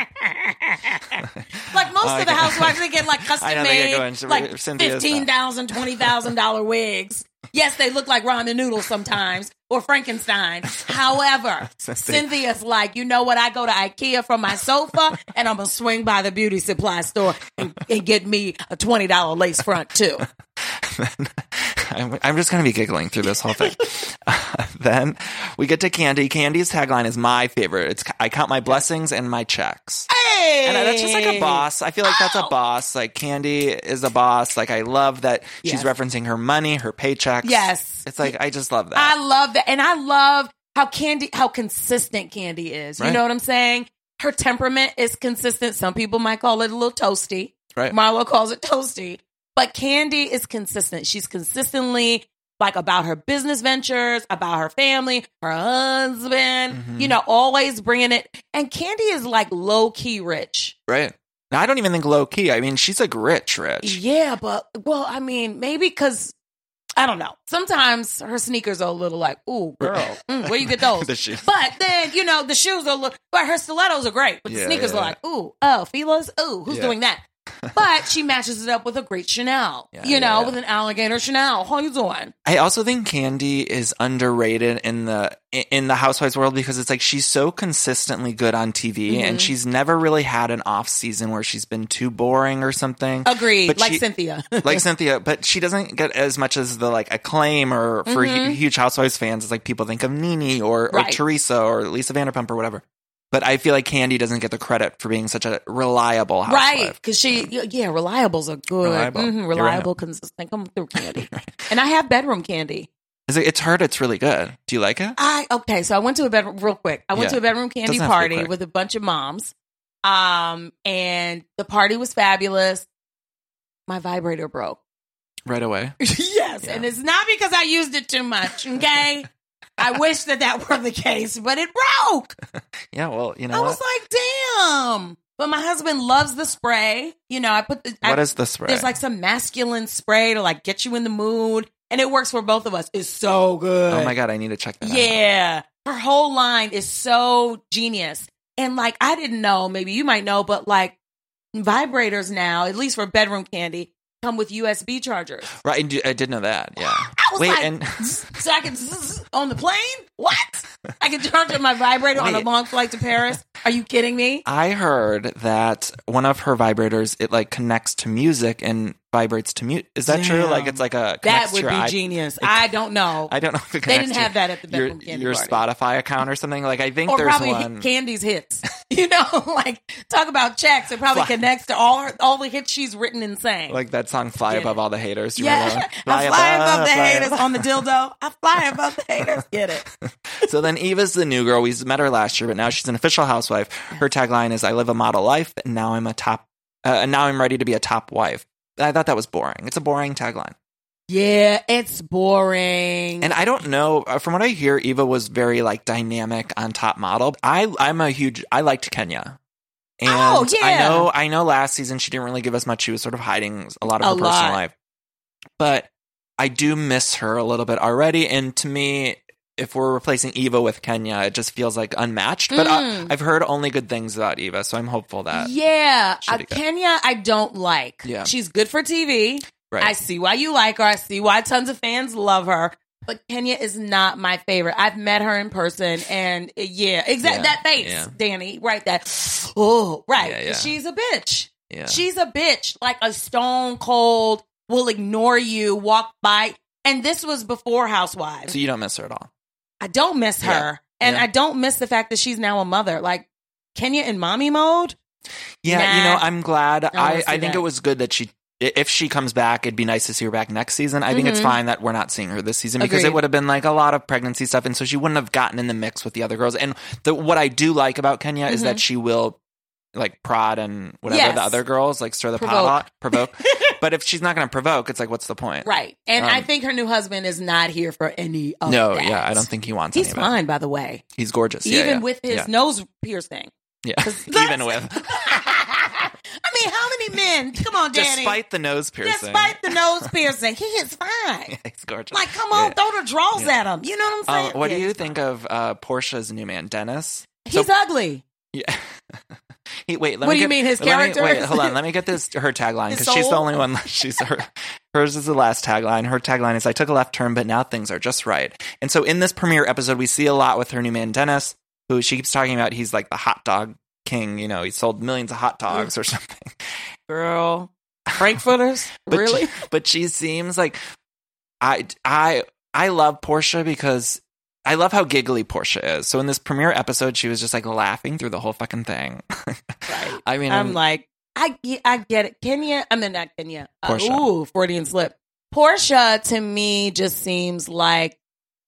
Like most Oh, of the okay. housewives, they get like custom I know, they get made, going to- like Cynthia's fifteen thousand dollars, twenty thousand dollars wigs. Yes, they look like ramen noodles sometimes or Frankenstein. However, Cynthia's like, you know what? I go to IKEA for my sofa and I'm going to swing by the beauty supply store and, and get me a twenty dollars lace front too. I'm, I'm just going to be giggling through this whole thing. Uh, then we get to Candy. Candy's tagline is my favorite. It's "I count my blessings and my checks." Hey! And that's just like a boss. I feel like that's a Oh. boss. Like Candy is a boss. Like I love that she's Yes. referencing her money, her paychecks. Yes. It's like, I just love that. I love that. And I love how Candy, how consistent Candy is. You Right. know what I'm saying? Her temperament is consistent. Some people might call it a little toasty. Right. Marlo calls it toasty. But Candy is consistent. She's consistently like about her business ventures, about her family, her husband, Mm-hmm. you know, always bringing it. And Candy is like low key rich. Right. Now, I don't even think low key. I mean, she's like rich, rich. Yeah, but well, I mean, maybe because I don't know. Sometimes her sneakers are a little like, ooh, girl, mm, where you get those? The shoes. But then, you know, the shoes are, a little, but her stilettos are great. But the Yeah, sneakers yeah, are like, ooh, oh, Fila's, ooh, who's Yeah. doing that? but she matches it up with a great Chanel, Yeah, you yeah, know, yeah. with an alligator Chanel. How you doing? I also think Candy is underrated in the in the Housewives world because it's like she's so consistently good on T V, Mm-hmm. and she's never really had an off season where she's been too boring or something. Agreed, But like she- Cynthia. like Cynthia, but she doesn't get as much as the like acclaim or for hu- huge Housewives fans as like people think of Nene or, or Mm-hmm. Right. Teresa or Lisa Vanderpump or whatever. But I feel like Candy doesn't get the credit for being such a reliable housewife. Right, because she, yeah, reliables are good. Reliable. Mhm, You're right. reliable, consistent. Come through, Candy. And I have bedroom Candy. It's, like, it's heard it's really good. Do you like it? I okay, so I went to a bedroom real quick. I went Yeah. to a bedroom candy Doesn't have to be party quick. with a bunch of moms. Um, and the party was fabulous. My vibrator broke. Right away. Yes, Yeah. and it's not because I used it too much, okay? I wish that that were the case, but it broke. Yeah, well, you know I what? was like, damn. But my husband loves the spray. You know, I put the What I, is the spray? There's like some masculine spray to like get you in the mood, and it works for both of us. It's so good. Oh my God, I need to check that out. Yeah. Her whole line is so genius. And like, I didn't know, maybe you might know, but like vibrators now, at least for bedroom candy, come with U S B chargers. Right, I did- I did know that, yeah. I was Wait, like, and so I can zzz on the plane? What? I can charge up my vibrator on a Wait. long flight to Paris? Are you kidding me? I heard that one of her vibrators, it like connects to music and vibrates to mute. Is that true? Damn. Like it's like a That connects would to be your i- genius. I don't know. I don't know if it They connects didn't to have that at the your, bedroom candy your party. Spotify account or something. Like I think Or there's probably one. Candy's hits. You know, like talk about checks. It probably Fly. connects to all her, all the hits she's written and sang. Like that song "Fly Get Above it. All the Haters." Do you remember Yeah, that I one? fly above the fly haters above. on the dildo. I fly above the haters. Get it? So then Eva's the new girl. We met her last year, but now she's an official housewife. Her tagline is "I live a model life, and now I'm a top. Uh, and now I'm ready to be a top wife." I thought that was boring. It's a boring tagline. Yeah, it's boring. And I don't know. uh, From what I hear, Eva was very like dynamic on Top Model. I I'm a huge. I liked Kenya. And Oh, yeah. I know. I know. Last season she didn't really give us much. She was sort of hiding a lot of A her personal lot. life. But I do miss her a little bit already. And to me, if we're replacing Eva with Kenya, it just feels like unmatched. But uh, Mm. I've heard only good things about Eva, so I'm hopeful that. yeah, should uh, be good. Kenya, I don't like. Yeah. She's good for T V. Right. I see why you like her. I see why tons of fans love her. But Kenya is not my favorite. I've met her in person, and uh, yeah, exactly Yeah, that face, yeah. Danny, right? That oh, right. Yeah, yeah. She's a bitch. Yeah. She's a bitch, like a stone cold. Will ignore you, walk by, and this was before Housewives. So you don't miss her at all. I don't miss her, Yeah, and yeah. I don't miss the fact that she's now a mother. Like Kenya in mommy mode. Yeah, you Nah. know, I'm glad. I don't I, wanna see I think that. it was good that she, if she comes back, it'd be nice to see her back next season. I think it's fine that we're not seeing her this season because Mm-hmm. Agreed. it would have been like a lot of pregnancy stuff. And so she wouldn't have gotten in the mix with the other girls. And the, what I do like about Kenya is that she will like prod and whatever Mm-hmm. Yes. the other girls, like stir the pot Provoke. hot, provoke. But if she's not going to provoke, it's like, what's the point? Right. And Um, I think her new husband is not here for any of No, that. yeah, I don't think he wants He's any of it. fine, by the way. He's gorgeous. Yeah, Even yeah. with his yeah. nose piercing. Yeah. 'Cause Even that's- with. I mean, how many men? Come on, Danny. Despite the nose piercing. Despite the nose piercing, he is fine. He's gorgeous. Like, come on, Yeah. throw the draws at him. You know what I'm saying? Uh, what Yeah, do you he's think fine. of uh, Portia's new man, Dennis? He's ugly. Yeah. he, wait, let What me do you get- mean, his let me- character? wait, hold on. Let me get this her tagline His because she's the soul? only one. She's her. Hers is the last tagline. Her tagline is "I took a left turn, but now things are just right." And so in this premiere episode, we see a lot with her new man, Dennis, who she keeps talking about. He's like the hot dog king. You know, he sold millions of hot dogs or something. Girl. Frankfurters? But really? She, but she seems like I I I love Portia because I love how giggly Portia is. So in this premiere episode, she was just like laughing through the whole fucking thing. Right. I mean, I'm like, I, ge- I get it. Kenya, I mean, not Kenya. Uh, Portia. ooh, Freudian slip. Portia, to me, just seems like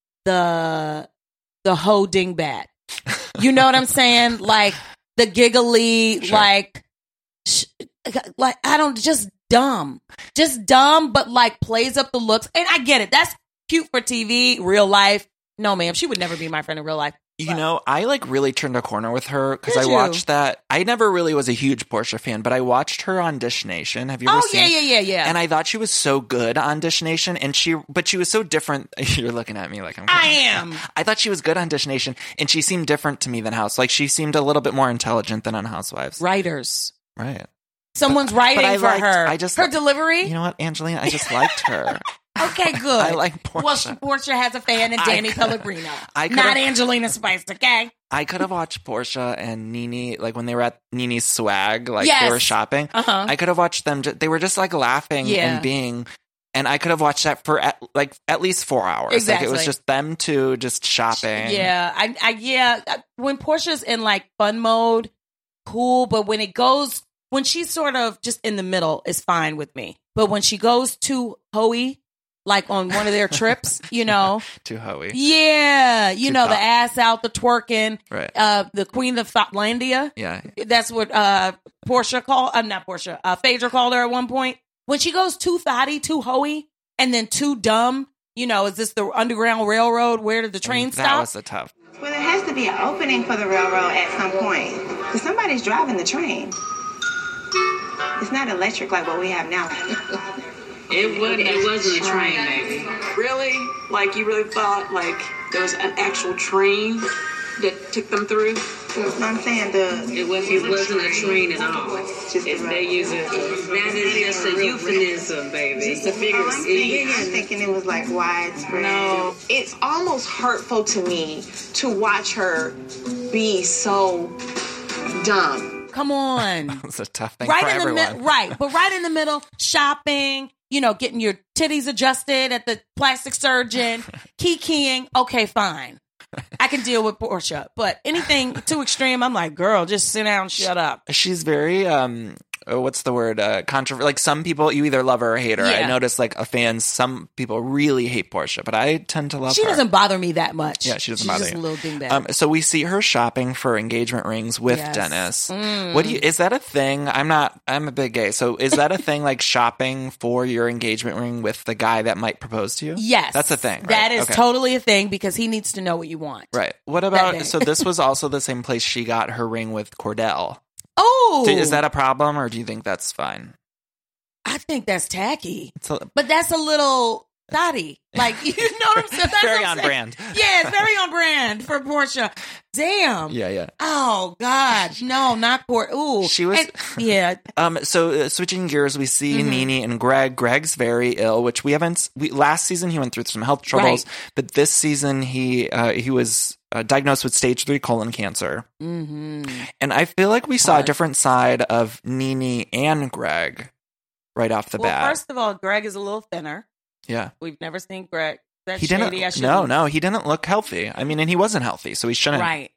the the hoe dingbat. You know what I'm saying? Like the giggly, Sure. like, sh- like I don't, just dumb. Just dumb, but like plays up the looks. And I get it. That's cute for T V, real life. No, ma'am, she would never be my friend in real life. You know, I like really turned a corner with her because Did I you? watched that. I never really was a huge Portia fan, but I watched her on Dish Nation. Have you ever Oh, seen? yeah, yeah, yeah, yeah. And I thought she was so good on Dish Nation, and she, but she was so different. You're looking at me like I'm. I am. I thought she was good on Dish Nation, and she seemed different to me than House. Like she seemed a little bit more intelligent than on Housewives. Writers. Right. Someone's but, writing but I for liked, her. I just her delivery. You know what, Angelina? I just liked her. Okay, good. I like Portia. Well, Portia has a fan in Danny I, Pellegrino. I not Angelina Spice, okay? I could have watched Portia and Nene, like when they were at Nene's swag, like yes. they were shopping. Uh-huh. I could have watched them. They were just like laughing yeah. and being, and I could have watched that for at, like at least four hours. Exactly. Like it was just them two just shopping. Yeah, I, I, yeah. When Portia's in like fun mode, cool. But when it goes, when she's sort of just in the middle, is fine with me. But when she goes too hoey, like on one of their trips, you know. Too hoey. Yeah. You Too know, pop. the ass out, the twerking. Right. Uh, the Queen of Thotlandia. Yeah. That's what uh, Portia called, uh, not Portia, uh, Phaedra called her at one point. When she goes too thotty, too hoey, and then too dumb, you know, is this the Underground Railroad? Where did the train and stop? That was a tough. Well, there has to be an opening for the railroad at some point. Because somebody's driving the train. It's not electric like what we have now. It wasn't. It wasn't a train, baby. Really? Like you really thought like there was an actual train that took them through? I'm saying the. It was. It wasn't a train at all. Just it, they use it. That is just a euphemism, baby. Just a figure of speech. I'm thinking it was like widespread. No, it's almost hurtful to me to watch her be so dumb. Come on. It's a tough thing right for in everyone. the mi- right, but right in the middle, shopping, you know, getting your titties adjusted at the plastic surgeon, kikiing. Okay, fine. I can deal with Portia, but anything too extreme, I'm like, girl, just sit down, shut up. She's very, um, oh, what's the word? Uh, controversial. Like some people, you either love her or hate her. Yeah. I noticed like a fans, some people really hate Portia, but I tend to love she her. She doesn't bother me that much. Yeah, she doesn't She's bother just you. a little dingbat. Um, so we see her shopping for engagement rings with yes. Dennis. Mm. What do you? Is that a thing? I'm not. I'm a big gay. So is that a thing? Like shopping for your engagement ring with the guy that might propose to you? Yes, that's a thing. Right? That is okay. totally a thing because he needs to know what you want. Right. What about? So this was also the same place she got her ring with Cordell. Oh, so is that a problem, or do you think that's fine? I think that's tacky, a, but that's a little thotty. Like, you know what I'm saying? That's very on saying. brand. Yeah, it's very on brand for Portia. Damn. Yeah, yeah. Oh God, no, not Portia. Ooh, she was. And, yeah. Um. So uh, switching gears, we see mm-hmm. Nene and Greg. Greg's very ill, which we haven't. We last season he went through some health troubles, right. but this season he uh, he was. Uh, diagnosed with stage three colon cancer. Mm-hmm. And I feel like we saw Hard. a different side of Nene and Greg right off the well, bat. First of all, Greg is a little thinner. Yeah. We've never seen Greg. That's he shady. didn't, I no, no, he didn't look healthy. I mean, and he wasn't healthy, so he shouldn't. Right.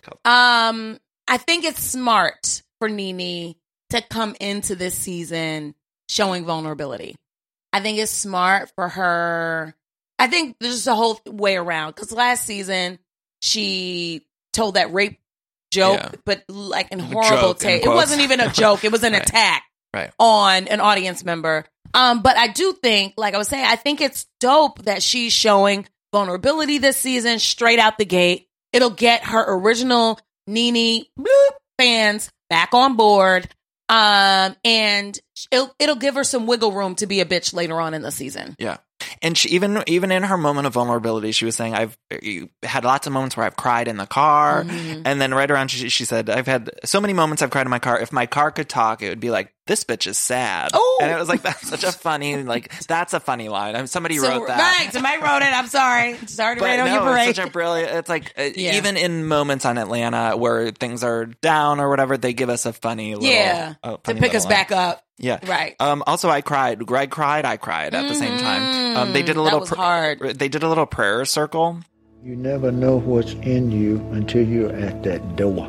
Um, I think it's smart for Nene to come into this season showing vulnerability. I think it's smart for her. I think there's a whole way around because last season, she told that rape joke, yeah. but like in horrible taste. It wasn't even a joke. It was an right. attack right. on an audience member. Um, but I do think, like I was saying, I think it's dope that she's showing vulnerability this season straight out the gate. It'll get her original Nene bloop, fans back on board. Um, and it'll, it'll give her some wiggle room to be a bitch later on in the season. Yeah. And she, even even in her moment of vulnerability, she was saying, I've had lots of moments where I've cried in the car. Mm-hmm. And then right around, she, she said, I've had so many moments I've cried in my car. If my car could talk, it would be like, this bitch is sad. Oh. And it was like, that's such a funny, like, that's a funny line. I mean, somebody so, wrote that. Right, somebody wrote it. I'm sorry. Sorry to rain on your parade. It's such a brilliant, it's like, uh, yeah. even in moments on Atlanta where things are down or whatever, they give us a funny little. Yeah, uh, to pick us line. back up. Yeah. Right. Um, also, I cried. Greg cried. I cried at mm-hmm. the same time. Um, they did a little. That was pr- hard. They did a little prayer circle. You never know what's in you until you're at that door.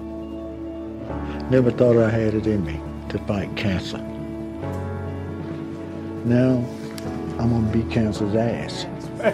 Never thought I had it in me to fight cancer. Now, I'm gonna beat cancer's ass. that's,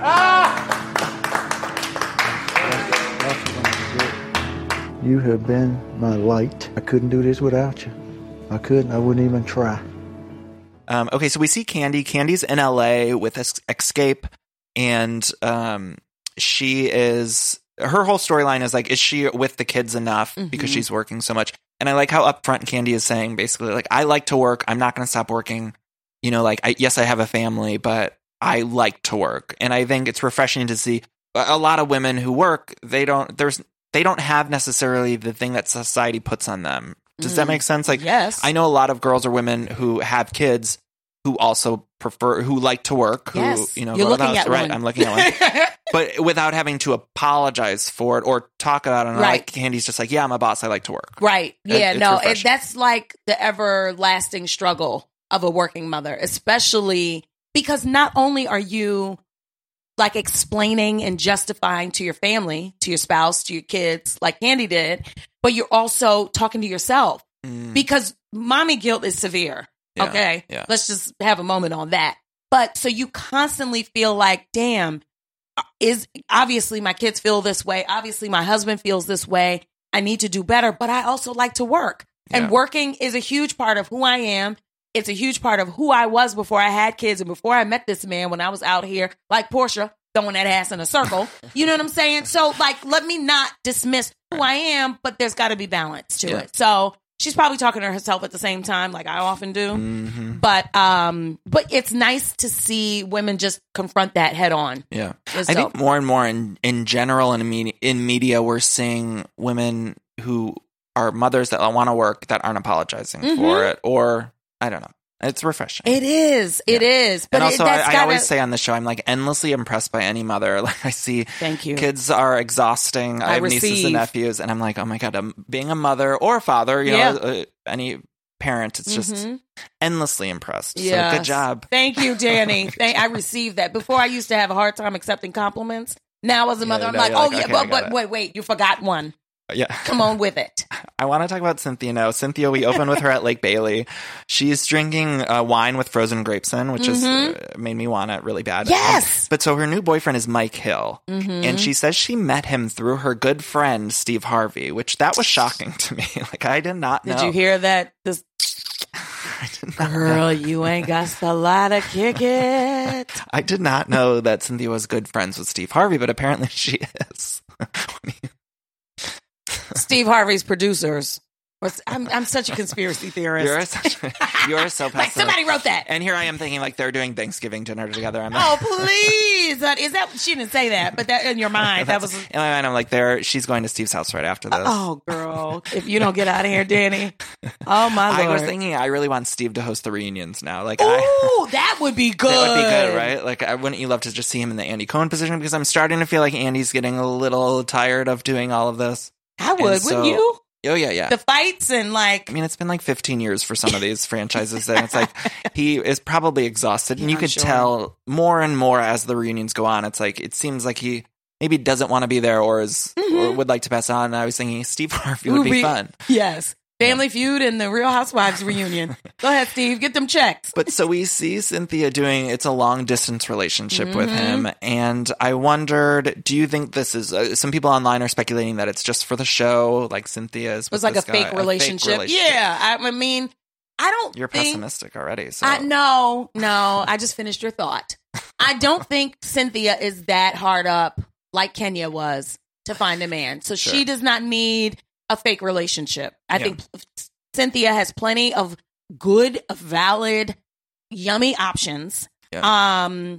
that's you have been my light. I couldn't do this without you. I couldn't. I wouldn't even try. Um, okay, so we see Candy. Candy's in L A with es- Escape, and um, she is. Her whole storyline is like, is she with the kids enough mm-hmm. because she's working so much? And I like how upfront Candy is saying, basically, like, I like to work. I'm not going to stop working. You know, like, I, yes, I have a family, but I like to work, and I think it's refreshing to see a lot of women who work. They don't. There's. They don't have necessarily the thing that society puts on them Does Mm. that make sense? Like, yes. I know a lot of girls or women who have kids who also prefer, who like to work, who, Yes. you know, You're go to the looking house. at Right, one. I'm looking at one. But without having to apologize for it or talk about it. And Right. like Candy's just like, yeah, I'm a boss. I like to work. Right. It- Yeah, it's no, it, refreshing. that's like the everlasting struggle of a working mother, especially because not only are you like explaining and justifying to your family, to your spouse, to your kids, like Candy did, but you're also talking to yourself Mm. because mommy guilt is severe. Yeah, Okay. yeah. Let's just have a moment on that. But so you constantly feel like, damn, is obviously my kids feel this way. Obviously my husband feels this way. I need to do better, but I also like to work. And Yeah. working is a huge part of who I am. It's a huge part of who I was before I had kids and before I met this man when I was out here like Portia throwing that ass in a circle. You know what I'm saying? So like, let me not dismiss who I am, but there's got to be balance to Yeah. it. So she's probably talking to herself at the same time, like I often do. Mhm. But um, but it's nice to see women just confront that head on. Yeah. It's I dope. think more and more in, in general in media, in media, we're seeing women who are mothers that want to work that aren't apologizing Mhm. for it. Or, I don't know. It's refreshing. It is. It is. But and also, it, that's I, I gotta, always say on the show, I'm like endlessly impressed by any mother. Like I see Thank you. kids are exhausting. I, I have nieces receive. and nephews, and I'm like, oh my God, um, being a mother or a father, you Yeah. know, uh, any parent, it's just Mhm. endlessly impressed. So Yes. good job. Thank you, Danny. Thank, I received that. Before I used to have a hard time accepting compliments. Now as a mother, Yeah, I'm now like, you're oh like, yeah, okay, but, I got but it. wait, wait, you forgot one. Yeah. Come on with it. I want to talk about Cynthia now. Cynthia, we opened with her at Lake Bailey. She's drinking uh, wine with frozen grapes in, which has uh, made me want it really bad. Yes. Um, but so her new boyfriend is Mike Hill. Mhm. And she says she met him through her good friend, Steve Harvey, which that was shocking to me. Like, I did not know. Did you hear that? This girl, you ain't got a lot to kick it. I did not know that Cynthia was good friends with Steve Harvey, but apparently she is. Steve Harvey's producers. What's- I'm I'm such a conspiracy theorist. You're such a, you're so like pessimistic. somebody wrote that. And here I am thinking like they're doing Thanksgiving dinner together. I'm like, Oh please! Uh, Is that she didn't say that? But that in your mind, that was. in my mind, I'm like, there. She's going to Steve's house right after this. Oh, girl! If you don't get out of here, Danny. Oh my lord! I was thinking I really want Steve to host the reunions now. Like, I, Oh, that would be good. that would be good, right? Like, I, wouldn't you love to just see him in the Andy Cohen position? Because I'm starting to feel like Andy's getting a little tired of doing all of this. I would, And so- wouldn't you? Oh yeah, yeah. The fights and like. I mean, it's been like fifteen years for some of these franchises, and it's like he is probably exhausted, and Yeah, you I'm could sure. tell more and more as the reunions go on. It's like it seems like he maybe doesn't want to be there, or is or would like to pass on. And I was thinking Steve Harvey would Would be be- fun. Yes. Family Feud and the Real Housewives reunion. Go ahead, Steve. Get them checks. But so we see Cynthia doing it's a long distance relationship with Mm-hmm. him, and I wondered, do you think this is? Uh, some people online are speculating that it's just for the show, like Cynthia is. It was with like a this guy, fake, relationship. Yeah. I, I mean, I don't You're think. pessimistic already. So I, no, no. I just finished your thought. I don't think Cynthia is that hard up like Kenya was to find a man. So Sure. she does not need a fake relationship. I Yeah. think Cynthia has plenty of good, valid, yummy options. Yeah. Um,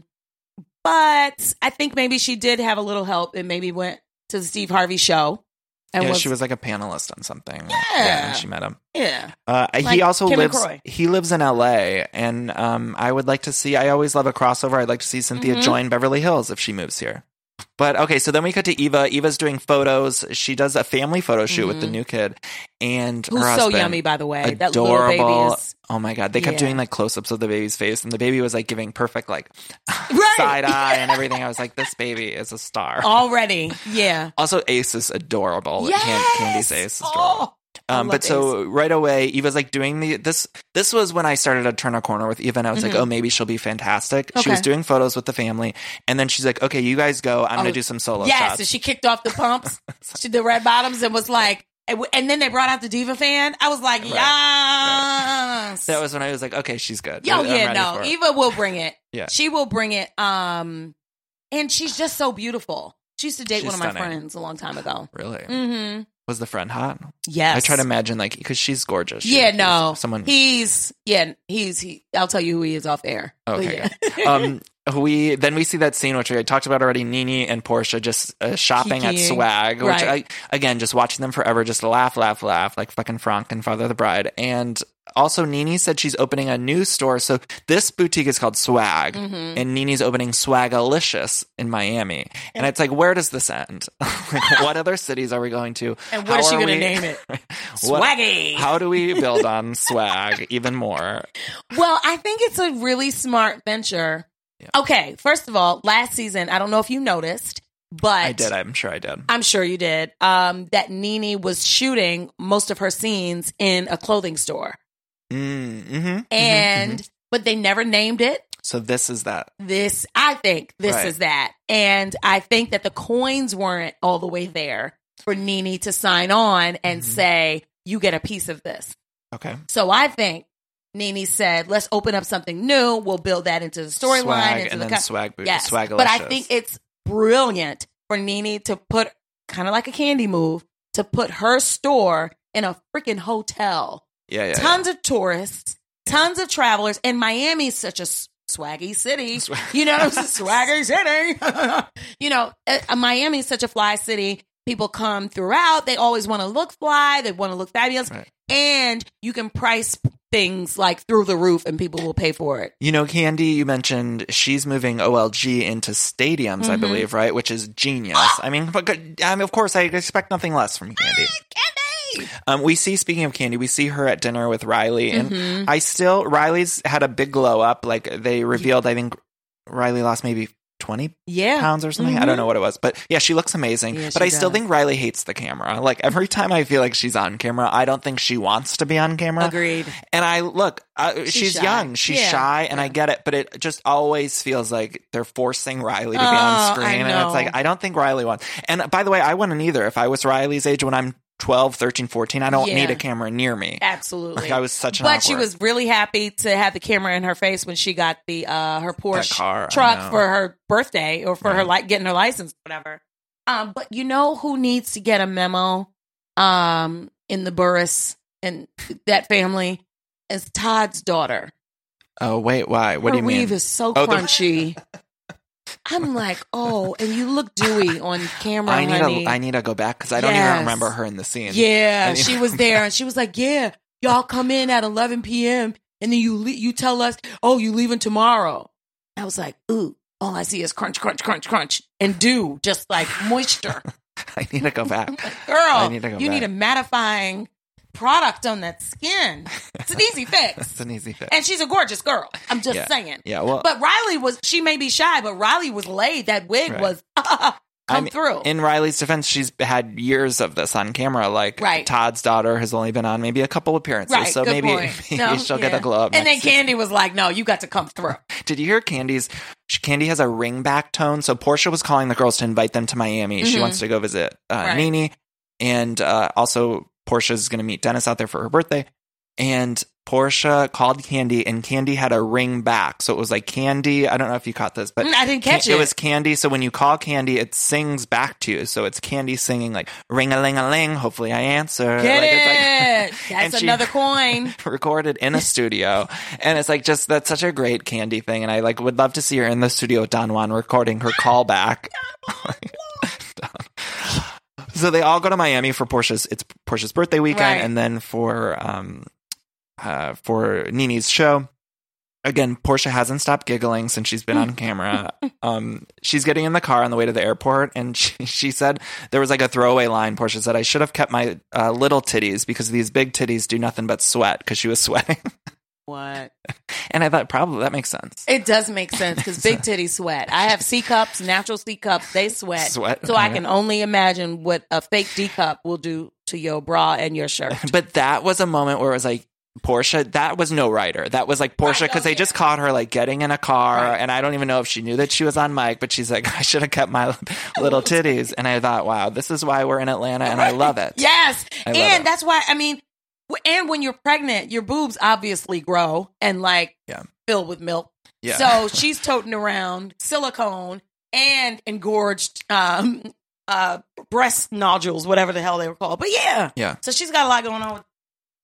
but I think maybe she did have a little help and maybe went to the Steve Harvey show. And yeah, was, she was like a panelist on something. Yeah. and she met him. Yeah. Uh, Like he also Kim and lives. Croy. He lives in L A, and um, I would like to see. I always love a crossover. I'd like to see Cynthia Mhm. join Beverly Hills if she moves here. But okay, so then we cut to Eva. Eva's doing photos. She does a family photo shoot with the new kid, and Who's her so husband, yummy, by the way. That adorable. little baby is. Oh my god, they kept Yeah. doing like close-ups of the baby's face, and the baby was like giving perfect like Right. side eye and everything. I was like, this baby is a star. Already. Yeah. Also, Ace is adorable. Yes! Can- Candy's Ace is adorable. Oh, I Um, love but so right away, Eva's like doing the this. This was when I started to turn a corner with Eva, and I was like, Mhm. "Oh, maybe she'll be fantastic." She Okay. was doing photos with the family, and then she's like, "Okay, you guys go. I'm Oh, gonna do some solo yes, shots." and she kicked off the pumps. She did red bottoms and was like, and, w- and then they brought out the Diva fan. I was like, Right. yes. That was when I was like, "Okay, she's good." Yo, I'm yeah, ready no, for it. Eva will bring it. Yeah. She will bring it. Um, and she's just so beautiful. She used to date She's one of my stunning. friends a long time ago. Really? Mm-hmm. Was the friend hot? Yes. I try to imagine like because she's gorgeous. She- Yeah, no. someone. He's yeah, he's he. I'll tell you who he is off air. But Okay. yeah. um, we then we see that scene which we talked about already. Nene and Portia just uh, shopping Kikiing. at Swag, which Right. I, again, just watching them forever, just laugh, laugh, laugh, like fucking Frank and Father of the Bride. And also, Nene said she's opening a new store. So this boutique is called Swag, Mhm. and Nene's opening Swagalicious in Miami. And it's like, where does this end? Like, what other cities are we going to? And what How is she are going to we- name it? What- Swaggy. How do we build on Swag even more? Well, I think it's a really smart venture. Okay, first of all, last season, I don't know if you noticed, but I did. I'm sure I did. I'm sure you did. Um, that Nene was shooting most of her scenes in a clothing store, Mm, mm-hmm, and mm-hmm, mm-hmm. but they never named it. So this is that. This, I think, this Right. is that, and I think that the coins weren't all the way there for Nene to sign on and Mm-hmm. say, "You get a piece of this." Okay. So I think Nene said, "Let's open up something new. We'll build that into the storyline, Swag, into and the then co- swag, boot, yes." Swagalicious. But I think it's brilliant for Nene to put, kind of like a candy move, to put her store in a freaking hotel. yeah, yeah, Tons of tourists, tons of travelers, and Miami's such a s- swaggy city. You know, it's a swaggy city. You know, uh, Miami's such a fly city. People come throughout. They always want to look fly. They want to look fabulous. Right. And you can price things like through the roof and people will pay for it. You know, Candy, you mentioned she's moving O L G into stadiums, I Mhm. believe, right? Which is genius. I mean, but good- I mean, of course, I expect nothing less from Candy. Candy! Um, we see, speaking of Candy, we see her at dinner with Riley, and Mhm. I still, Riley's had a big glow up. Like they revealed, I think Riley lost maybe twenty Yeah. pounds or something. I don't know what it was, but yeah, she looks amazing. Yeah, but she I still does. think Riley hates the camera. Like every time I feel like she's on camera, I don't think she wants to be on camera. Agreed. And I look, uh, she's, She's shy. young, she's Yeah. shy, and I get it, but it just always feels like they're forcing Riley to be Oh, on screen. I And know. it's like, I don't think Riley wants. And by the way, I wouldn't either. If I was Riley's age when I'm twelve, thirteen, fourteen, I don't Yeah. need a camera near me. Absolutely. Like I was such an But she awkward- was really happy to have the camera in her face when she got the uh her Porsche car, I know. truck for her birthday or for her Right. like getting her license, whatever. Um, but you know who needs to get a memo um in the Burris and that family is Todd's daughter. Oh, wait, why? What her do you mean? weave is so Oh, the- crunchy. I'm like, oh, and you look dewy on camera, I need honey. to I need to go back because I don't Yes. even remember her in the scene. Yeah, I need- she was there, and she was like, "Yeah, y'all come in at eleven p.m. and then you le- you tell us, oh, you leaving tomorrow." I was like, "Ooh, all I see is crunch, crunch, crunch, crunch, and dew, just like moisture." I need to go back. Girl, I need to go you back. need a mattifying product on that skin. It's an easy fix. It's an easy fix. And she's a gorgeous girl. I'm just Yeah. saying. Yeah, well- but Riley was, she may be shy, but Riley was laid. That wig Right. was come I mean, through. In Riley's defense, she's had years of this on camera. Like Right. Todd's daughter has only been on maybe a couple appearances, Right, so good maybe, point. maybe No, she'll get yeah. a glow up. And then next season. Candy was like, no, you got to come through. Did you hear Candy's? Candy has a ringback tone. So Portia was calling the girls to invite them to Miami. She Mhm. wants to go visit uh, Right. Nene, and uh, also Portia's going to meet Dennis out there for her birthday. And Portia called Candy, and Candy had a ring back. So it was like Candy. I don't know if you caught this, but Mm, I didn't catch Can- it. It was Candy. So when you call Candy, it sings back to you. So it's Candy singing like ring a ling a ling. Hopefully I answer. Get like, it? It's like, and That's she- another coin. recorded in a studio, and it's like just that's such a great Candy thing, and I like would love to see her in the studio with Don Juan recording her callback. So they all go to Miami for Portia's it's Portia's birthday weekend, Right. and then for um uh for Nene's show. Again, Portia hasn't stopped giggling since she's been on camera. Um, she's getting in the car on the way to the airport, and she, she said there was like a throwaway line. Portia said, "I should have kept my uh, little titties because these big titties do nothing but sweat," because she was sweating. What? And I thought probably that makes sense. It does make sense because big titties sweat. I have C cups, natural C cups. They sweat. Sweat, So I yeah. can only imagine what a fake D cup will do to your bra and your shirt. But that was a moment where it was like, Portia, that was no writer. That was like Portia, because they just caught her like getting in a car, Right. and I don't even know if she knew that she was on mic, but she's like, I should have kept my little titties. And I thought, wow, this is why we're in Atlanta, and I love it. Yes. I love And it. that's why, I mean, w- and when you're pregnant, your boobs obviously grow and like Yeah. fill with milk. Yeah. So she's toting around silicone and engorged um, uh, breast nodules, whatever the hell they were called. But yeah. Yeah. So she's got a lot going on with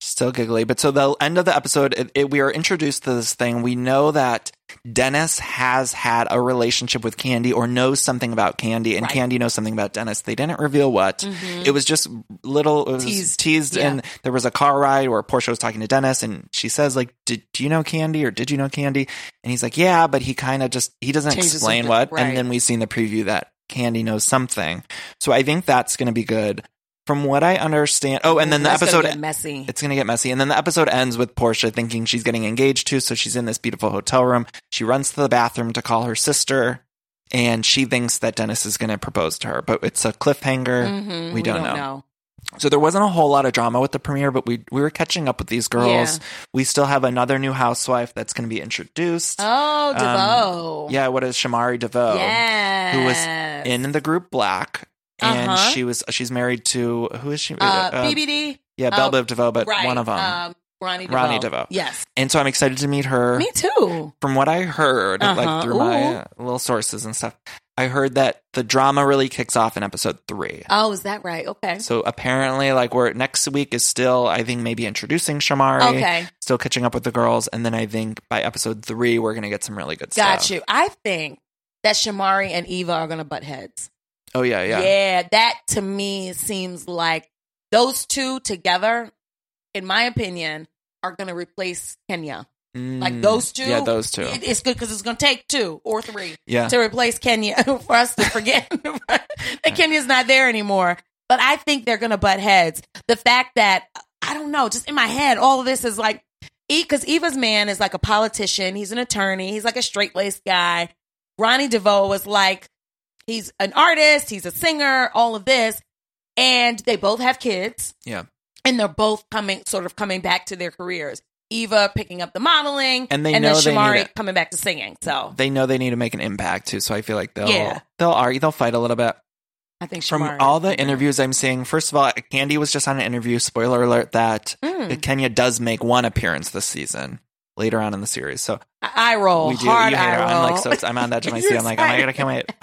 Still giggly. But so the end of the episode, it, it, we are introduced to this thing. We know that Dennis has had a relationship with Candy or knows something about Candy, and right. Candy knows something about Dennis. They didn't reveal what. Mm-hmm. It was just little, it was teased, teased yeah. and there was a car ride where Portia was talking to Dennis, and she says, like, did do you know Candy or did you know Candy? And he's like, yeah, but he kind of just, he doesn't Changes explain what. Right. And then we see in the preview that Candy knows something. So I think that's going to be good. From what I understand, oh, and then the That's episode gonna get messy. It's going to get messy, and then the episode ends with Portia thinking she's getting engaged too. So she's in this beautiful hotel room. She runs to the bathroom to call her sister, and she thinks that Dennis is going to propose to her, but it's a cliffhanger. Mm-hmm. We, we don't, don't know. know. So there wasn't a whole lot of drama with the premiere, but we we were catching up with these girls. Yeah. We still have another new housewife that's going to be introduced. Oh, DeVoe. Um, yeah, what is Shamari DeVoe? Yes. Who was in the group Black. And uh-huh. she was she's married to, who is she? Uh, uh, B B D? Yeah, Belle uh, Biv DeVoe, but right. one of them. Um, Ronnie DeVoe. Ronnie DeVoe. Yes. And so I'm excited to meet her. Me too. From what I heard, uh-huh. like through Ooh. my uh, little sources and stuff, I heard that the drama really kicks off in episode three. Oh, is that right? Okay. So apparently, like, we're next week is still, I think, maybe introducing Shamari. Okay. Still catching up with the girls. And then I think by episode three, we're going to get some really good Got stuff. Got you. I think that Shamari and Eva are going to butt heads. Oh, yeah, yeah. Yeah, that to me seems like those two together, in my opinion, are going to replace Kenya. Mm, like those two. Yeah, those two. It, it's good because it's going to take two or three yeah. to replace Kenya for us to forget that Kenya's not there anymore. But I think they're going to butt heads. The fact that, I don't know, just in my head, all of this is like, because Eva's man is like a politician. He's an attorney. He's like a straight-laced guy. Ronnie DeVoe was like, he's an artist, he's a singer, all of this. And they both have kids. Yeah. And they're both coming, sort of coming back to their careers. Eva picking up the modeling, and, they and know then Shamari they need coming back to singing. So they know they need to make an impact too. So I feel like they'll yeah. they'll argue, they'll fight a little bit. I think From Shamari. all the interviews I'm seeing, first of all, Candy was just on an interview. Spoiler alert that mm. Kenya does make one appearance this season later on in the series. So I roll we do. hard. You hate I her. roll. I'm like so. I'm on the edge of my seat. I'm like, oh my god, I can't wait.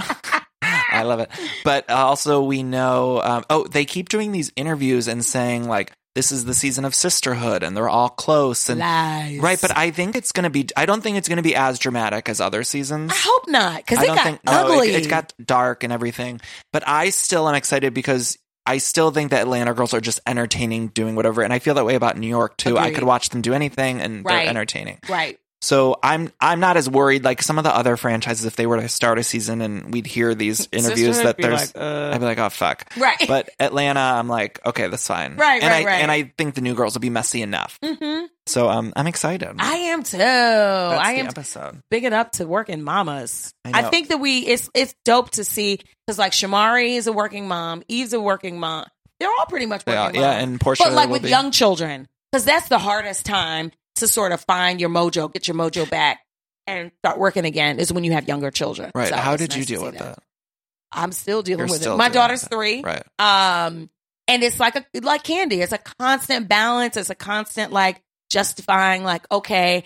I love it. But also, we know. Um, oh, they keep doing these interviews and saying like, this is the season of sisterhood, and they're all close. And Lies. Right, but I think it's going to be. I don't think it's going to be as dramatic as other seasons. I hope not, because it got think, ugly. No, it, it got dark and everything. But I still am excited because I still think that Atlanta girls are just entertaining, doing whatever. And I feel that way about New York too. Agreed. I could watch them do anything, and right. they're entertaining. Right. So I'm I'm not as worried like some of the other franchises. If they were to start a season and we'd hear these interviews Sisterhood that be there's, like, uh... I'd be like, oh fuck, right. But Atlanta, I'm like, okay, that's fine, right, and right, I, right. And I think the new girls will be messy enough. Mm-hmm. So um, I'm excited. I am too. That's I the am episode. Big it up to working mamas. I, I think that we it's it's dope to see because like Shamari is a working mom, Eve's a working mom. They're all pretty much working moms. Yeah, and Portia, but like will with be. young children, because that's the hardest time to sort of find your mojo, get your mojo back, and start working again. Is when you have younger children. Right? So How it's did nice you to deal see with that? that? I'm still dealing You're with still it. My dealing daughter's with it. three. Right. Um, and it's like a like Candy. It's a constant balance. It's a constant like justifying. Like okay,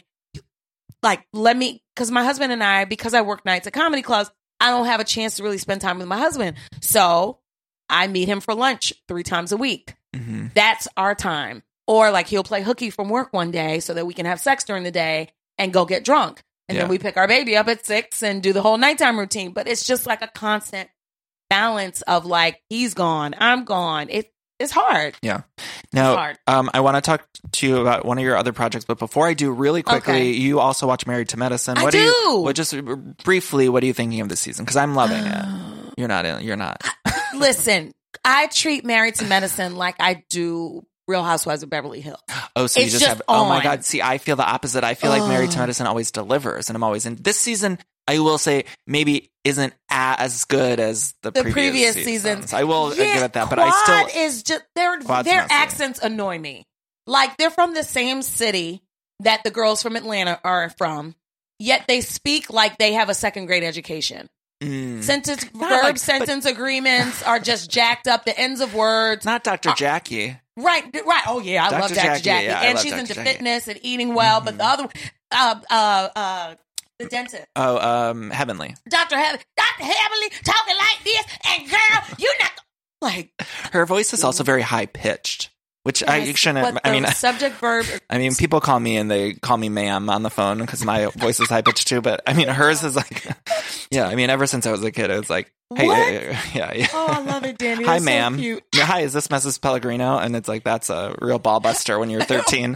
like let me because my husband and I because I work nights at comedy clubs. I don't have a chance to really spend time with my husband. So I meet him for lunch three times a week. Mm-hmm. That's our time. Or like he'll play hooky from work one day so that we can have sex during the day and go get drunk. And yeah. then we pick our baby up at six and do the whole nighttime routine. But it's just like a constant balance of like, he's gone, I'm gone. It, it's hard. Yeah. Now, hard. Um, I want to talk to you about one of your other projects, but before I do, really quickly, Okay. you also watch Married to Medicine. I What do. you, what, just briefly, what are you thinking of this season? Because I'm loving it. You're not in. You're not. Listen, I treat Married to Medicine like I do Real Housewives of Beverly Hills. Oh, so you It's just, just have. Oh my on. God! See, I feel the opposite. I feel like Married to Medicine always delivers, and I'm always in. This season, I will say, maybe isn't as good as the, The previous, previous seasons. seasons. I will Yeah, give it that, but Quad I still. is just their Quad's their messy. accents annoy me. Like they're from the same city that the girls from Atlanta are from, yet they speak like they have a second grade education. Mm. Sentence Not verb like- sentence agreements are just jacked up. The ends of words. Not Doctor Jackie. Right, right. Oh yeah, I Doctor love Doctor Jackie, Jackie, yeah, I and love she's Doctor into Jackie. fitness and eating well. But the other, uh, uh, uh, the dentist, Oh, um, Heavenly. Doctor Heavenly, Doctor Heavenly, talking like this, and girl, you not like Her voice is also very high pitched. which Yes, I shouldn't. but I mean, the subject verb. I mean, people call me and they call me ma'am on the phone because my voice is high pitched too. But I mean, hers is like, yeah. I mean, ever since I was a kid, it was like, hey, What? yeah, yeah, yeah. Oh, I love it, Danny. Hi, That's so ma'am. cute. Yeah, hi, is this Missus Pellegrino? And it's like, that's a real ball buster when you're thirteen.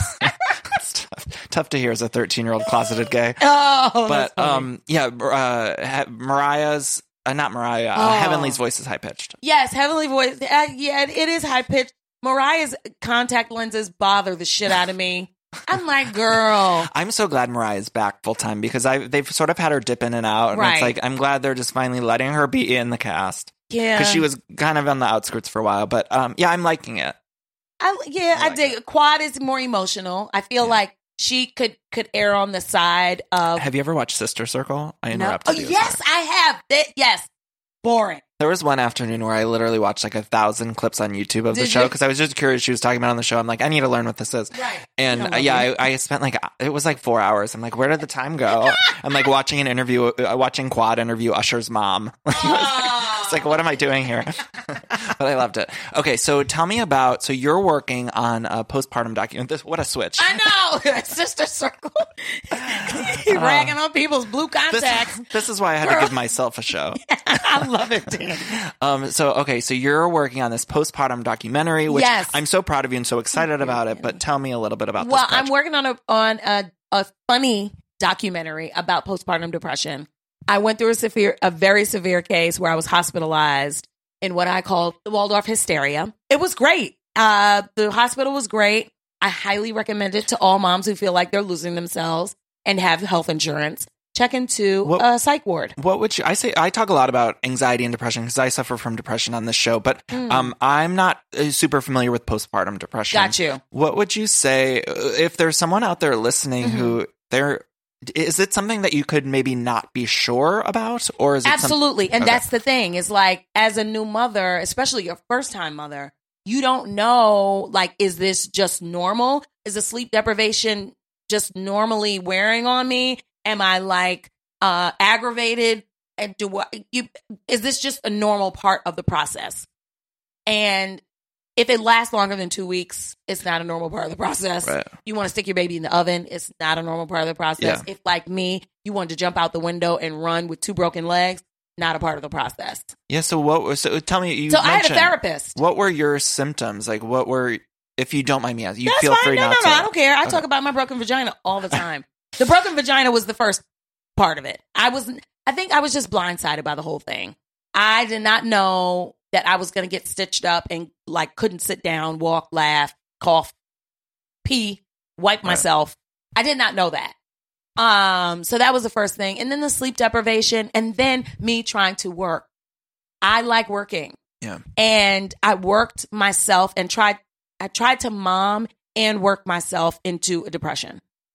It's tough, tough to hear as a thirteen year old closeted gay. Oh, but that's funny. um, yeah, uh, ha- Mariah's uh, not Mariah. Uh, Oh. Heavenly's voice is high pitched. Yes, heavenly voice. Uh, yeah, it is high pitched. Mariah's contact lenses bother the shit out of me. I'm like, girl. I'm so glad Mariah's back full time because I they've sort of had her dip in and out, and Right. it's like I'm glad they're just finally letting her be in the cast. Yeah. because she was kind of on the outskirts for a while. But um, yeah, I'm liking it. I, yeah, I, I dig it. Quad is more emotional. I feel yeah. like she could could err on the side of. Have you ever watched Sister Circle? I interrupted no. Oh, you. yes, sorry. I have. That, yes, boring. There was one afternoon where I literally watched like a thousand clips on YouTube of Did the show you? because I was just curious. She was talking about it on the show. I'm like, I need to learn what this is. Right. And uh, yeah, I, I spent like, it was like four hours. I'm like, where did the time go? I'm like watching an interview, uh, watching Quad interview Usher's mom. It's like, what am I doing here? But I loved it. Okay, so tell me about, so you're working on a postpartum document. This, what a switch. I know. Sister Circle. Ragging on people's blue contacts. This, this is why I had Girl. to give myself a show. I love it, Dan. Um, so, okay, so you're working on this postpartum documentary, which yes. I'm so proud of you and so excited about it, but tell me a little bit about well, this. Well, I'm working on a, on a, a funny documentary about postpartum depression. I went through a severe, a very severe case where I was hospitalized in what I call the Waldorf hysteria. It was great. Uh, the hospital was great. I highly recommend it to all moms who feel like they're losing themselves and have health insurance. Check into what, a psych ward. What would you, I say, I talk a lot about anxiety and depression because I suffer from depression on this show, but mm. um, I'm not super familiar with postpartum depression. Got you. What would you say if there's someone out there listening mm-hmm. who they're, is it something that you could maybe not be sure about, or is it absolutely? Some- and okay. that's the thing is like, as a new mother, especially your first time mother, you don't know, like, is this just normal? Is the sleep deprivation just normally wearing on me? Am I like uh, aggravated? And do I, you? Is this just a normal part of the process? And if it lasts longer than two weeks, it's not a normal part of the process. Right. You want to stick your baby in the oven, it's not a normal part of the process. Yeah. If, like me, you wanted to jump out the window and run with two broken legs, not a part of the process. Yeah. So what was? So tell me. You so I had a therapist. What were your symptoms? Like, what were? If you don't mind me asking, you That's feel fine. free no, not no, to. No, I don't care. I okay. talk about my broken vagina all the time. The broken vagina was the first part of it. I was, I think I was just blindsided by the whole thing. I did not know that I was going to get stitched up and like couldn't sit down, walk, laugh, cough, pee, wipe right. myself. I did not know that. Um, so that was the first thing. And then the sleep deprivation and then me trying to work. I like working. Yeah. And I worked myself and tried, I tried to mom and work myself into a depression.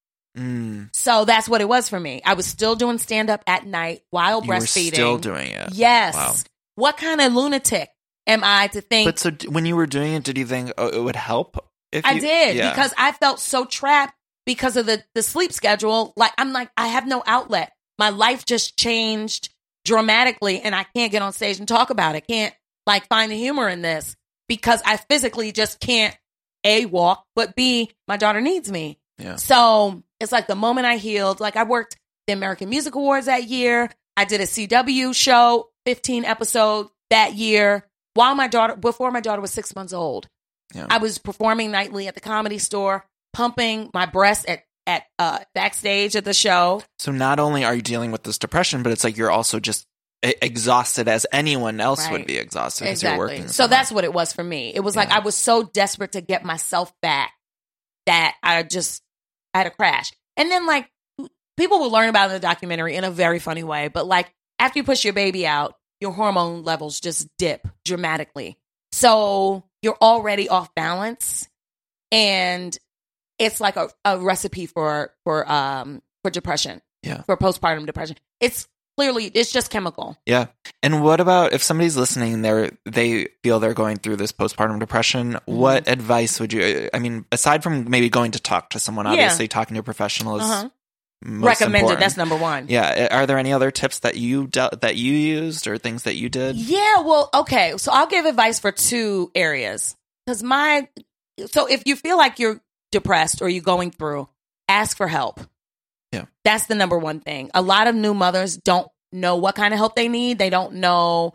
Mm. So that's what it was for me. I was still doing stand up at night while you breastfeeding. Were still doing it. Yes. Wow. What kind of lunatic am I to think? But so when you were doing it, did you think oh, it would help? If I you, did yeah. because I felt so trapped because of the, the sleep schedule. Like I'm like, I have no outlet. My life just changed dramatically and I can't get on stage and talk about it. Can't like find the humor in this because I physically just can't A, walk, but B, my daughter needs me. Yeah. So it's like the moment I healed, like I worked the American Music Awards that year. I did a C W show, fifteen episodes that year while my daughter, before my daughter was six months old. Yeah. I was performing nightly at the Comedy Store, pumping my breasts at, at uh, backstage at the show. So not only are you dealing with this depression, but it's like you're also just exhausted as anyone else right. would be exhausted exactly. as you're working. So that's what it was for me. It was yeah. like I was so desperate to get myself back that I just I had a crash. And then like people will learn about it in the documentary in a very funny way, but like after you push your baby out, your hormone levels just dip dramatically. So you're already off balance and it's like a, a recipe for for um for depression. Yeah. For postpartum depression. It's clearly it's just chemical. Yeah. And what about if somebody's listening and they're they feel they're going through this postpartum depression, mm-hmm. what advice would you I mean, aside from maybe going to talk to someone, obviously yeah. talking to a professional is uh-huh. most recommended. important. That's number one. Yeah. Are there any other tips that you dealt, that you used or things that you did? Yeah, well, okay. So I'll give advice for two areas. Because my so if you feel like you're depressed or you're going through, ask for help. Yeah. That's the number one thing. A lot of new mothers don't know what kind of help they need. They don't know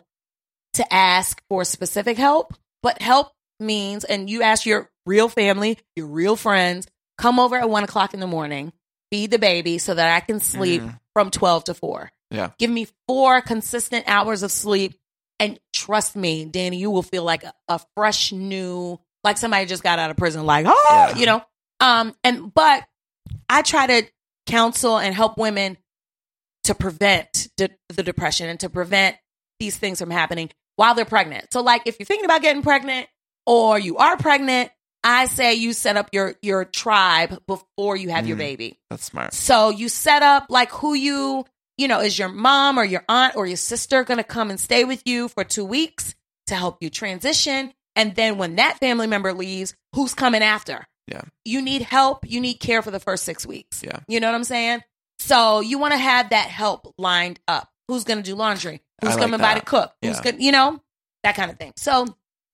to ask for specific help, but help means, and you ask your real family, your real friends, come over at one o'clock in the morning, feed the baby so that I can sleep mm. from twelve to four. Yeah. Give me four consistent hours of sleep. And trust me, Danny, you will feel like a, a fresh new, like somebody just got out of prison, like, oh, yeah. you know. Um, and but I try to counsel and help women to prevent de- the depression and to prevent these things from happening while they're pregnant. So, like, if you're thinking about getting pregnant or you are pregnant, I say you set up your your tribe before you have mm, your baby. That's smart. So you set up like who you. You know, is your mom or your aunt or your sister going to come and stay with you for two weeks to help you transition? And then when that family member leaves, who's coming after? Yeah. You need help. You need care for the first six weeks. Yeah. You know what I'm saying? So you want to have that help lined up. Who's going to do laundry? Who's like coming by to cook? Yeah. Who's going to, you know, that kind of thing. So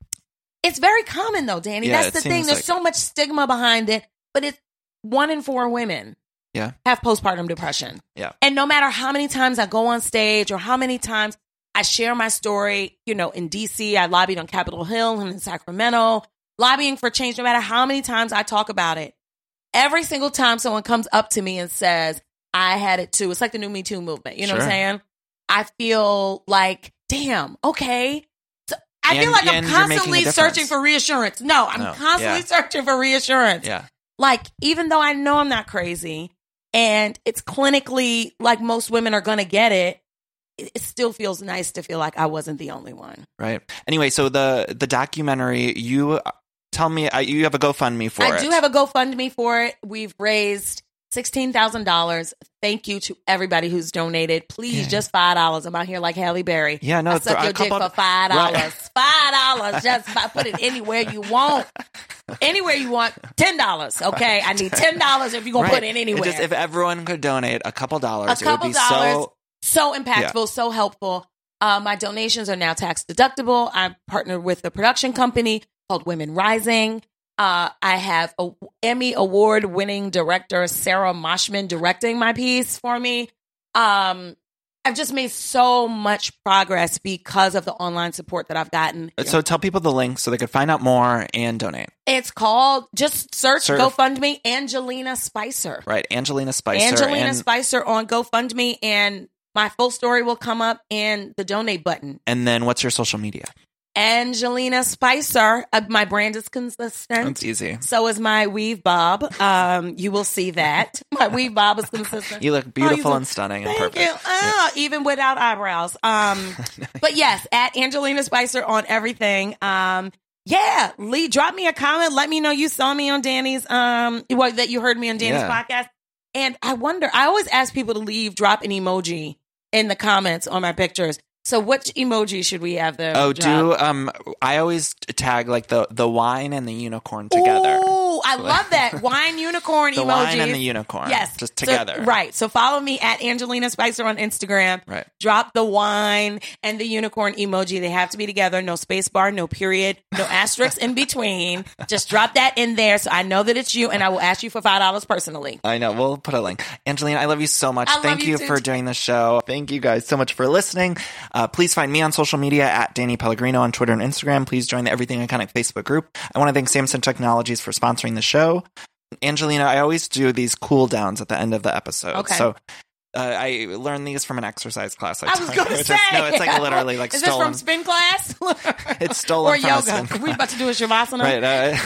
it's very common though, Danny. Yeah, That's the thing. There's like so much stigma behind it, but it's one in four women. Yeah. have postpartum depression. Yeah. And no matter how many times I go on stage or how many times I share my story, you know, in D C, I lobbied on Capitol Hill and in Sacramento, lobbying for change, no matter how many times I talk about it, every single time someone comes up to me and says, I had it too. It's like the new Me Too movement. You know sure. what I'm saying? I feel like, damn, okay. So I and, feel like I'm and constantly searching for reassurance. No, I'm no. constantly yeah. searching for reassurance. Yeah. Like, even though I know I'm not crazy, and it's clinically like most women are going to get it, it still feels nice to feel like I wasn't the only one. Right. Anyway, so the the documentary, you tell me, uh, you have a GoFundMe for I it. I do have a GoFundMe for it. We've raised sixteen thousand dollars. Thank you to everybody who's donated. Please, yeah. just five dollars. I'm out here like Halle Berry. Yeah, no. I suck your dick for five dollars. Right. five dollars. Just put it anywhere you want. Anywhere you want, ten dollars, okay? I need ten dollars if you're going right. to put it anywhere. It just, if everyone could donate a couple dollars, a couple it would be dollars, so... so impactful, yeah. so helpful. Uh, my donations are now tax deductible. I'm partnered with a production company called Women Rising. Uh, I have a Emmy award-winning director Sarah Moshman directing my piece for me. Um, I've just made so much progress because of the online support that I've gotten. So tell people the link so they could find out more and donate. It's called, just search Sir. GoFundMe, Angelina Spicer. Right, Angelina Spicer. Angelina and, Spicer on GoFundMe, and my full story will come up and the donate button. And then what's your social media? Angelina Spicer. Uh, my brand is consistent. It's easy. So is my weave bob. Um, you will see that. My weave bob is consistent. You look beautiful oh, and stunning thank and perfect. You. Oh, yeah. Even without eyebrows. Um, but yes, at Angelina Spicer on everything. Um, yeah, Lee, drop me a comment. Let me know you saw me on Danny's, um, well, that you heard me on Danny's yeah. podcast. And I wonder, I always ask people to leave, drop an emoji in the comments on my pictures. So which emoji should we have them? Oh, drop? do um I always tag like the the wine and the unicorn together. Oh, I love that. Wine unicorn the emoji. The wine and the unicorn. Yes. Just together. So, right. So follow me at Angelina Spicer on Instagram. Right. Drop the wine and the unicorn emoji. They have to be together. No space bar, no period, no asterisk in between. Just drop that in there so I know that it's you, and I will ask you for five dollars personally. I know. We'll put a link. Angelina, I love you so much. I Thank love you, you too. for doing the show. Thank you guys so much for listening. Uh, please find me on social media at Danny Pellegrino on Twitter and Instagram. Please join the Everything Iconic Facebook group. I want to thank Samson Technologies for sponsoring the show. Angelina, I always do these cool downs at the end of the episode. Okay. So uh, I learned these from an exercise class. I, I was going to say. Is, no, it's like literally like is stolen. Is this from spin class? It's stolen or from yoga. a spin Are we about to do a Shavasana? Right.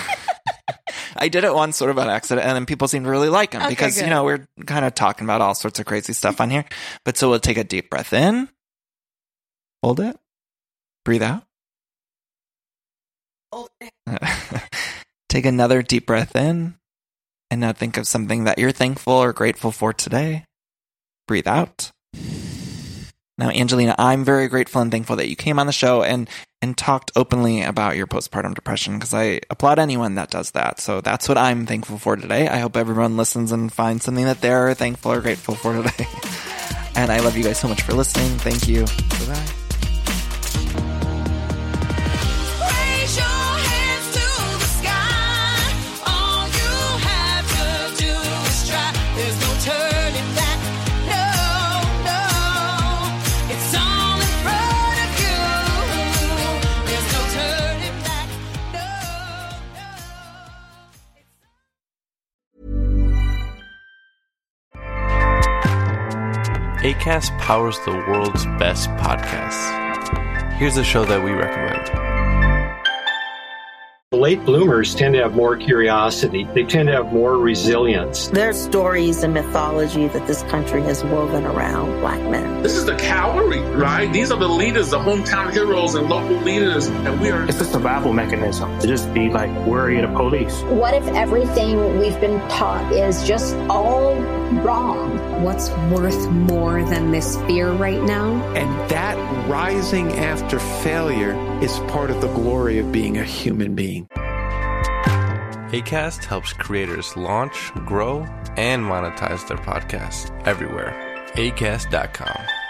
Uh, I did it once sort of on accident, and then people seem to really like them okay, because, good. you know, we're kind of talking about all sorts of crazy stuff on here. But so we'll take a deep breath in. Hold it. Breathe out. Hold it. Take another deep breath in. And now think of something that you're thankful or grateful for today. Breathe out. Now, Angelina, I'm very grateful and thankful that you came on the show and, and talked openly about your postpartum depression, because I applaud anyone that does that. So that's what I'm thankful for today. I hope everyone listens and finds something that they're thankful or grateful for today. And I love you guys so much for listening. Thank you. Bye-bye. Raise your hands to the sky. Acast powers the world's best podcasts. Here's a show that we recommend. Late bloomers tend to have more curiosity. They tend to have more resilience. There's stories and mythology that this country has woven around black men. This is the cavalry, right? These are the leaders, the hometown heroes and local leaders, and we are... It's a survival mechanism to just be like worry of the police. What if everything we've been taught is just all wrong? What's worth more than this fear right now? And that rising after failure is part of the glory of being a human being. Acast helps creators launch, grow, and monetize their podcasts everywhere. Acast dot com.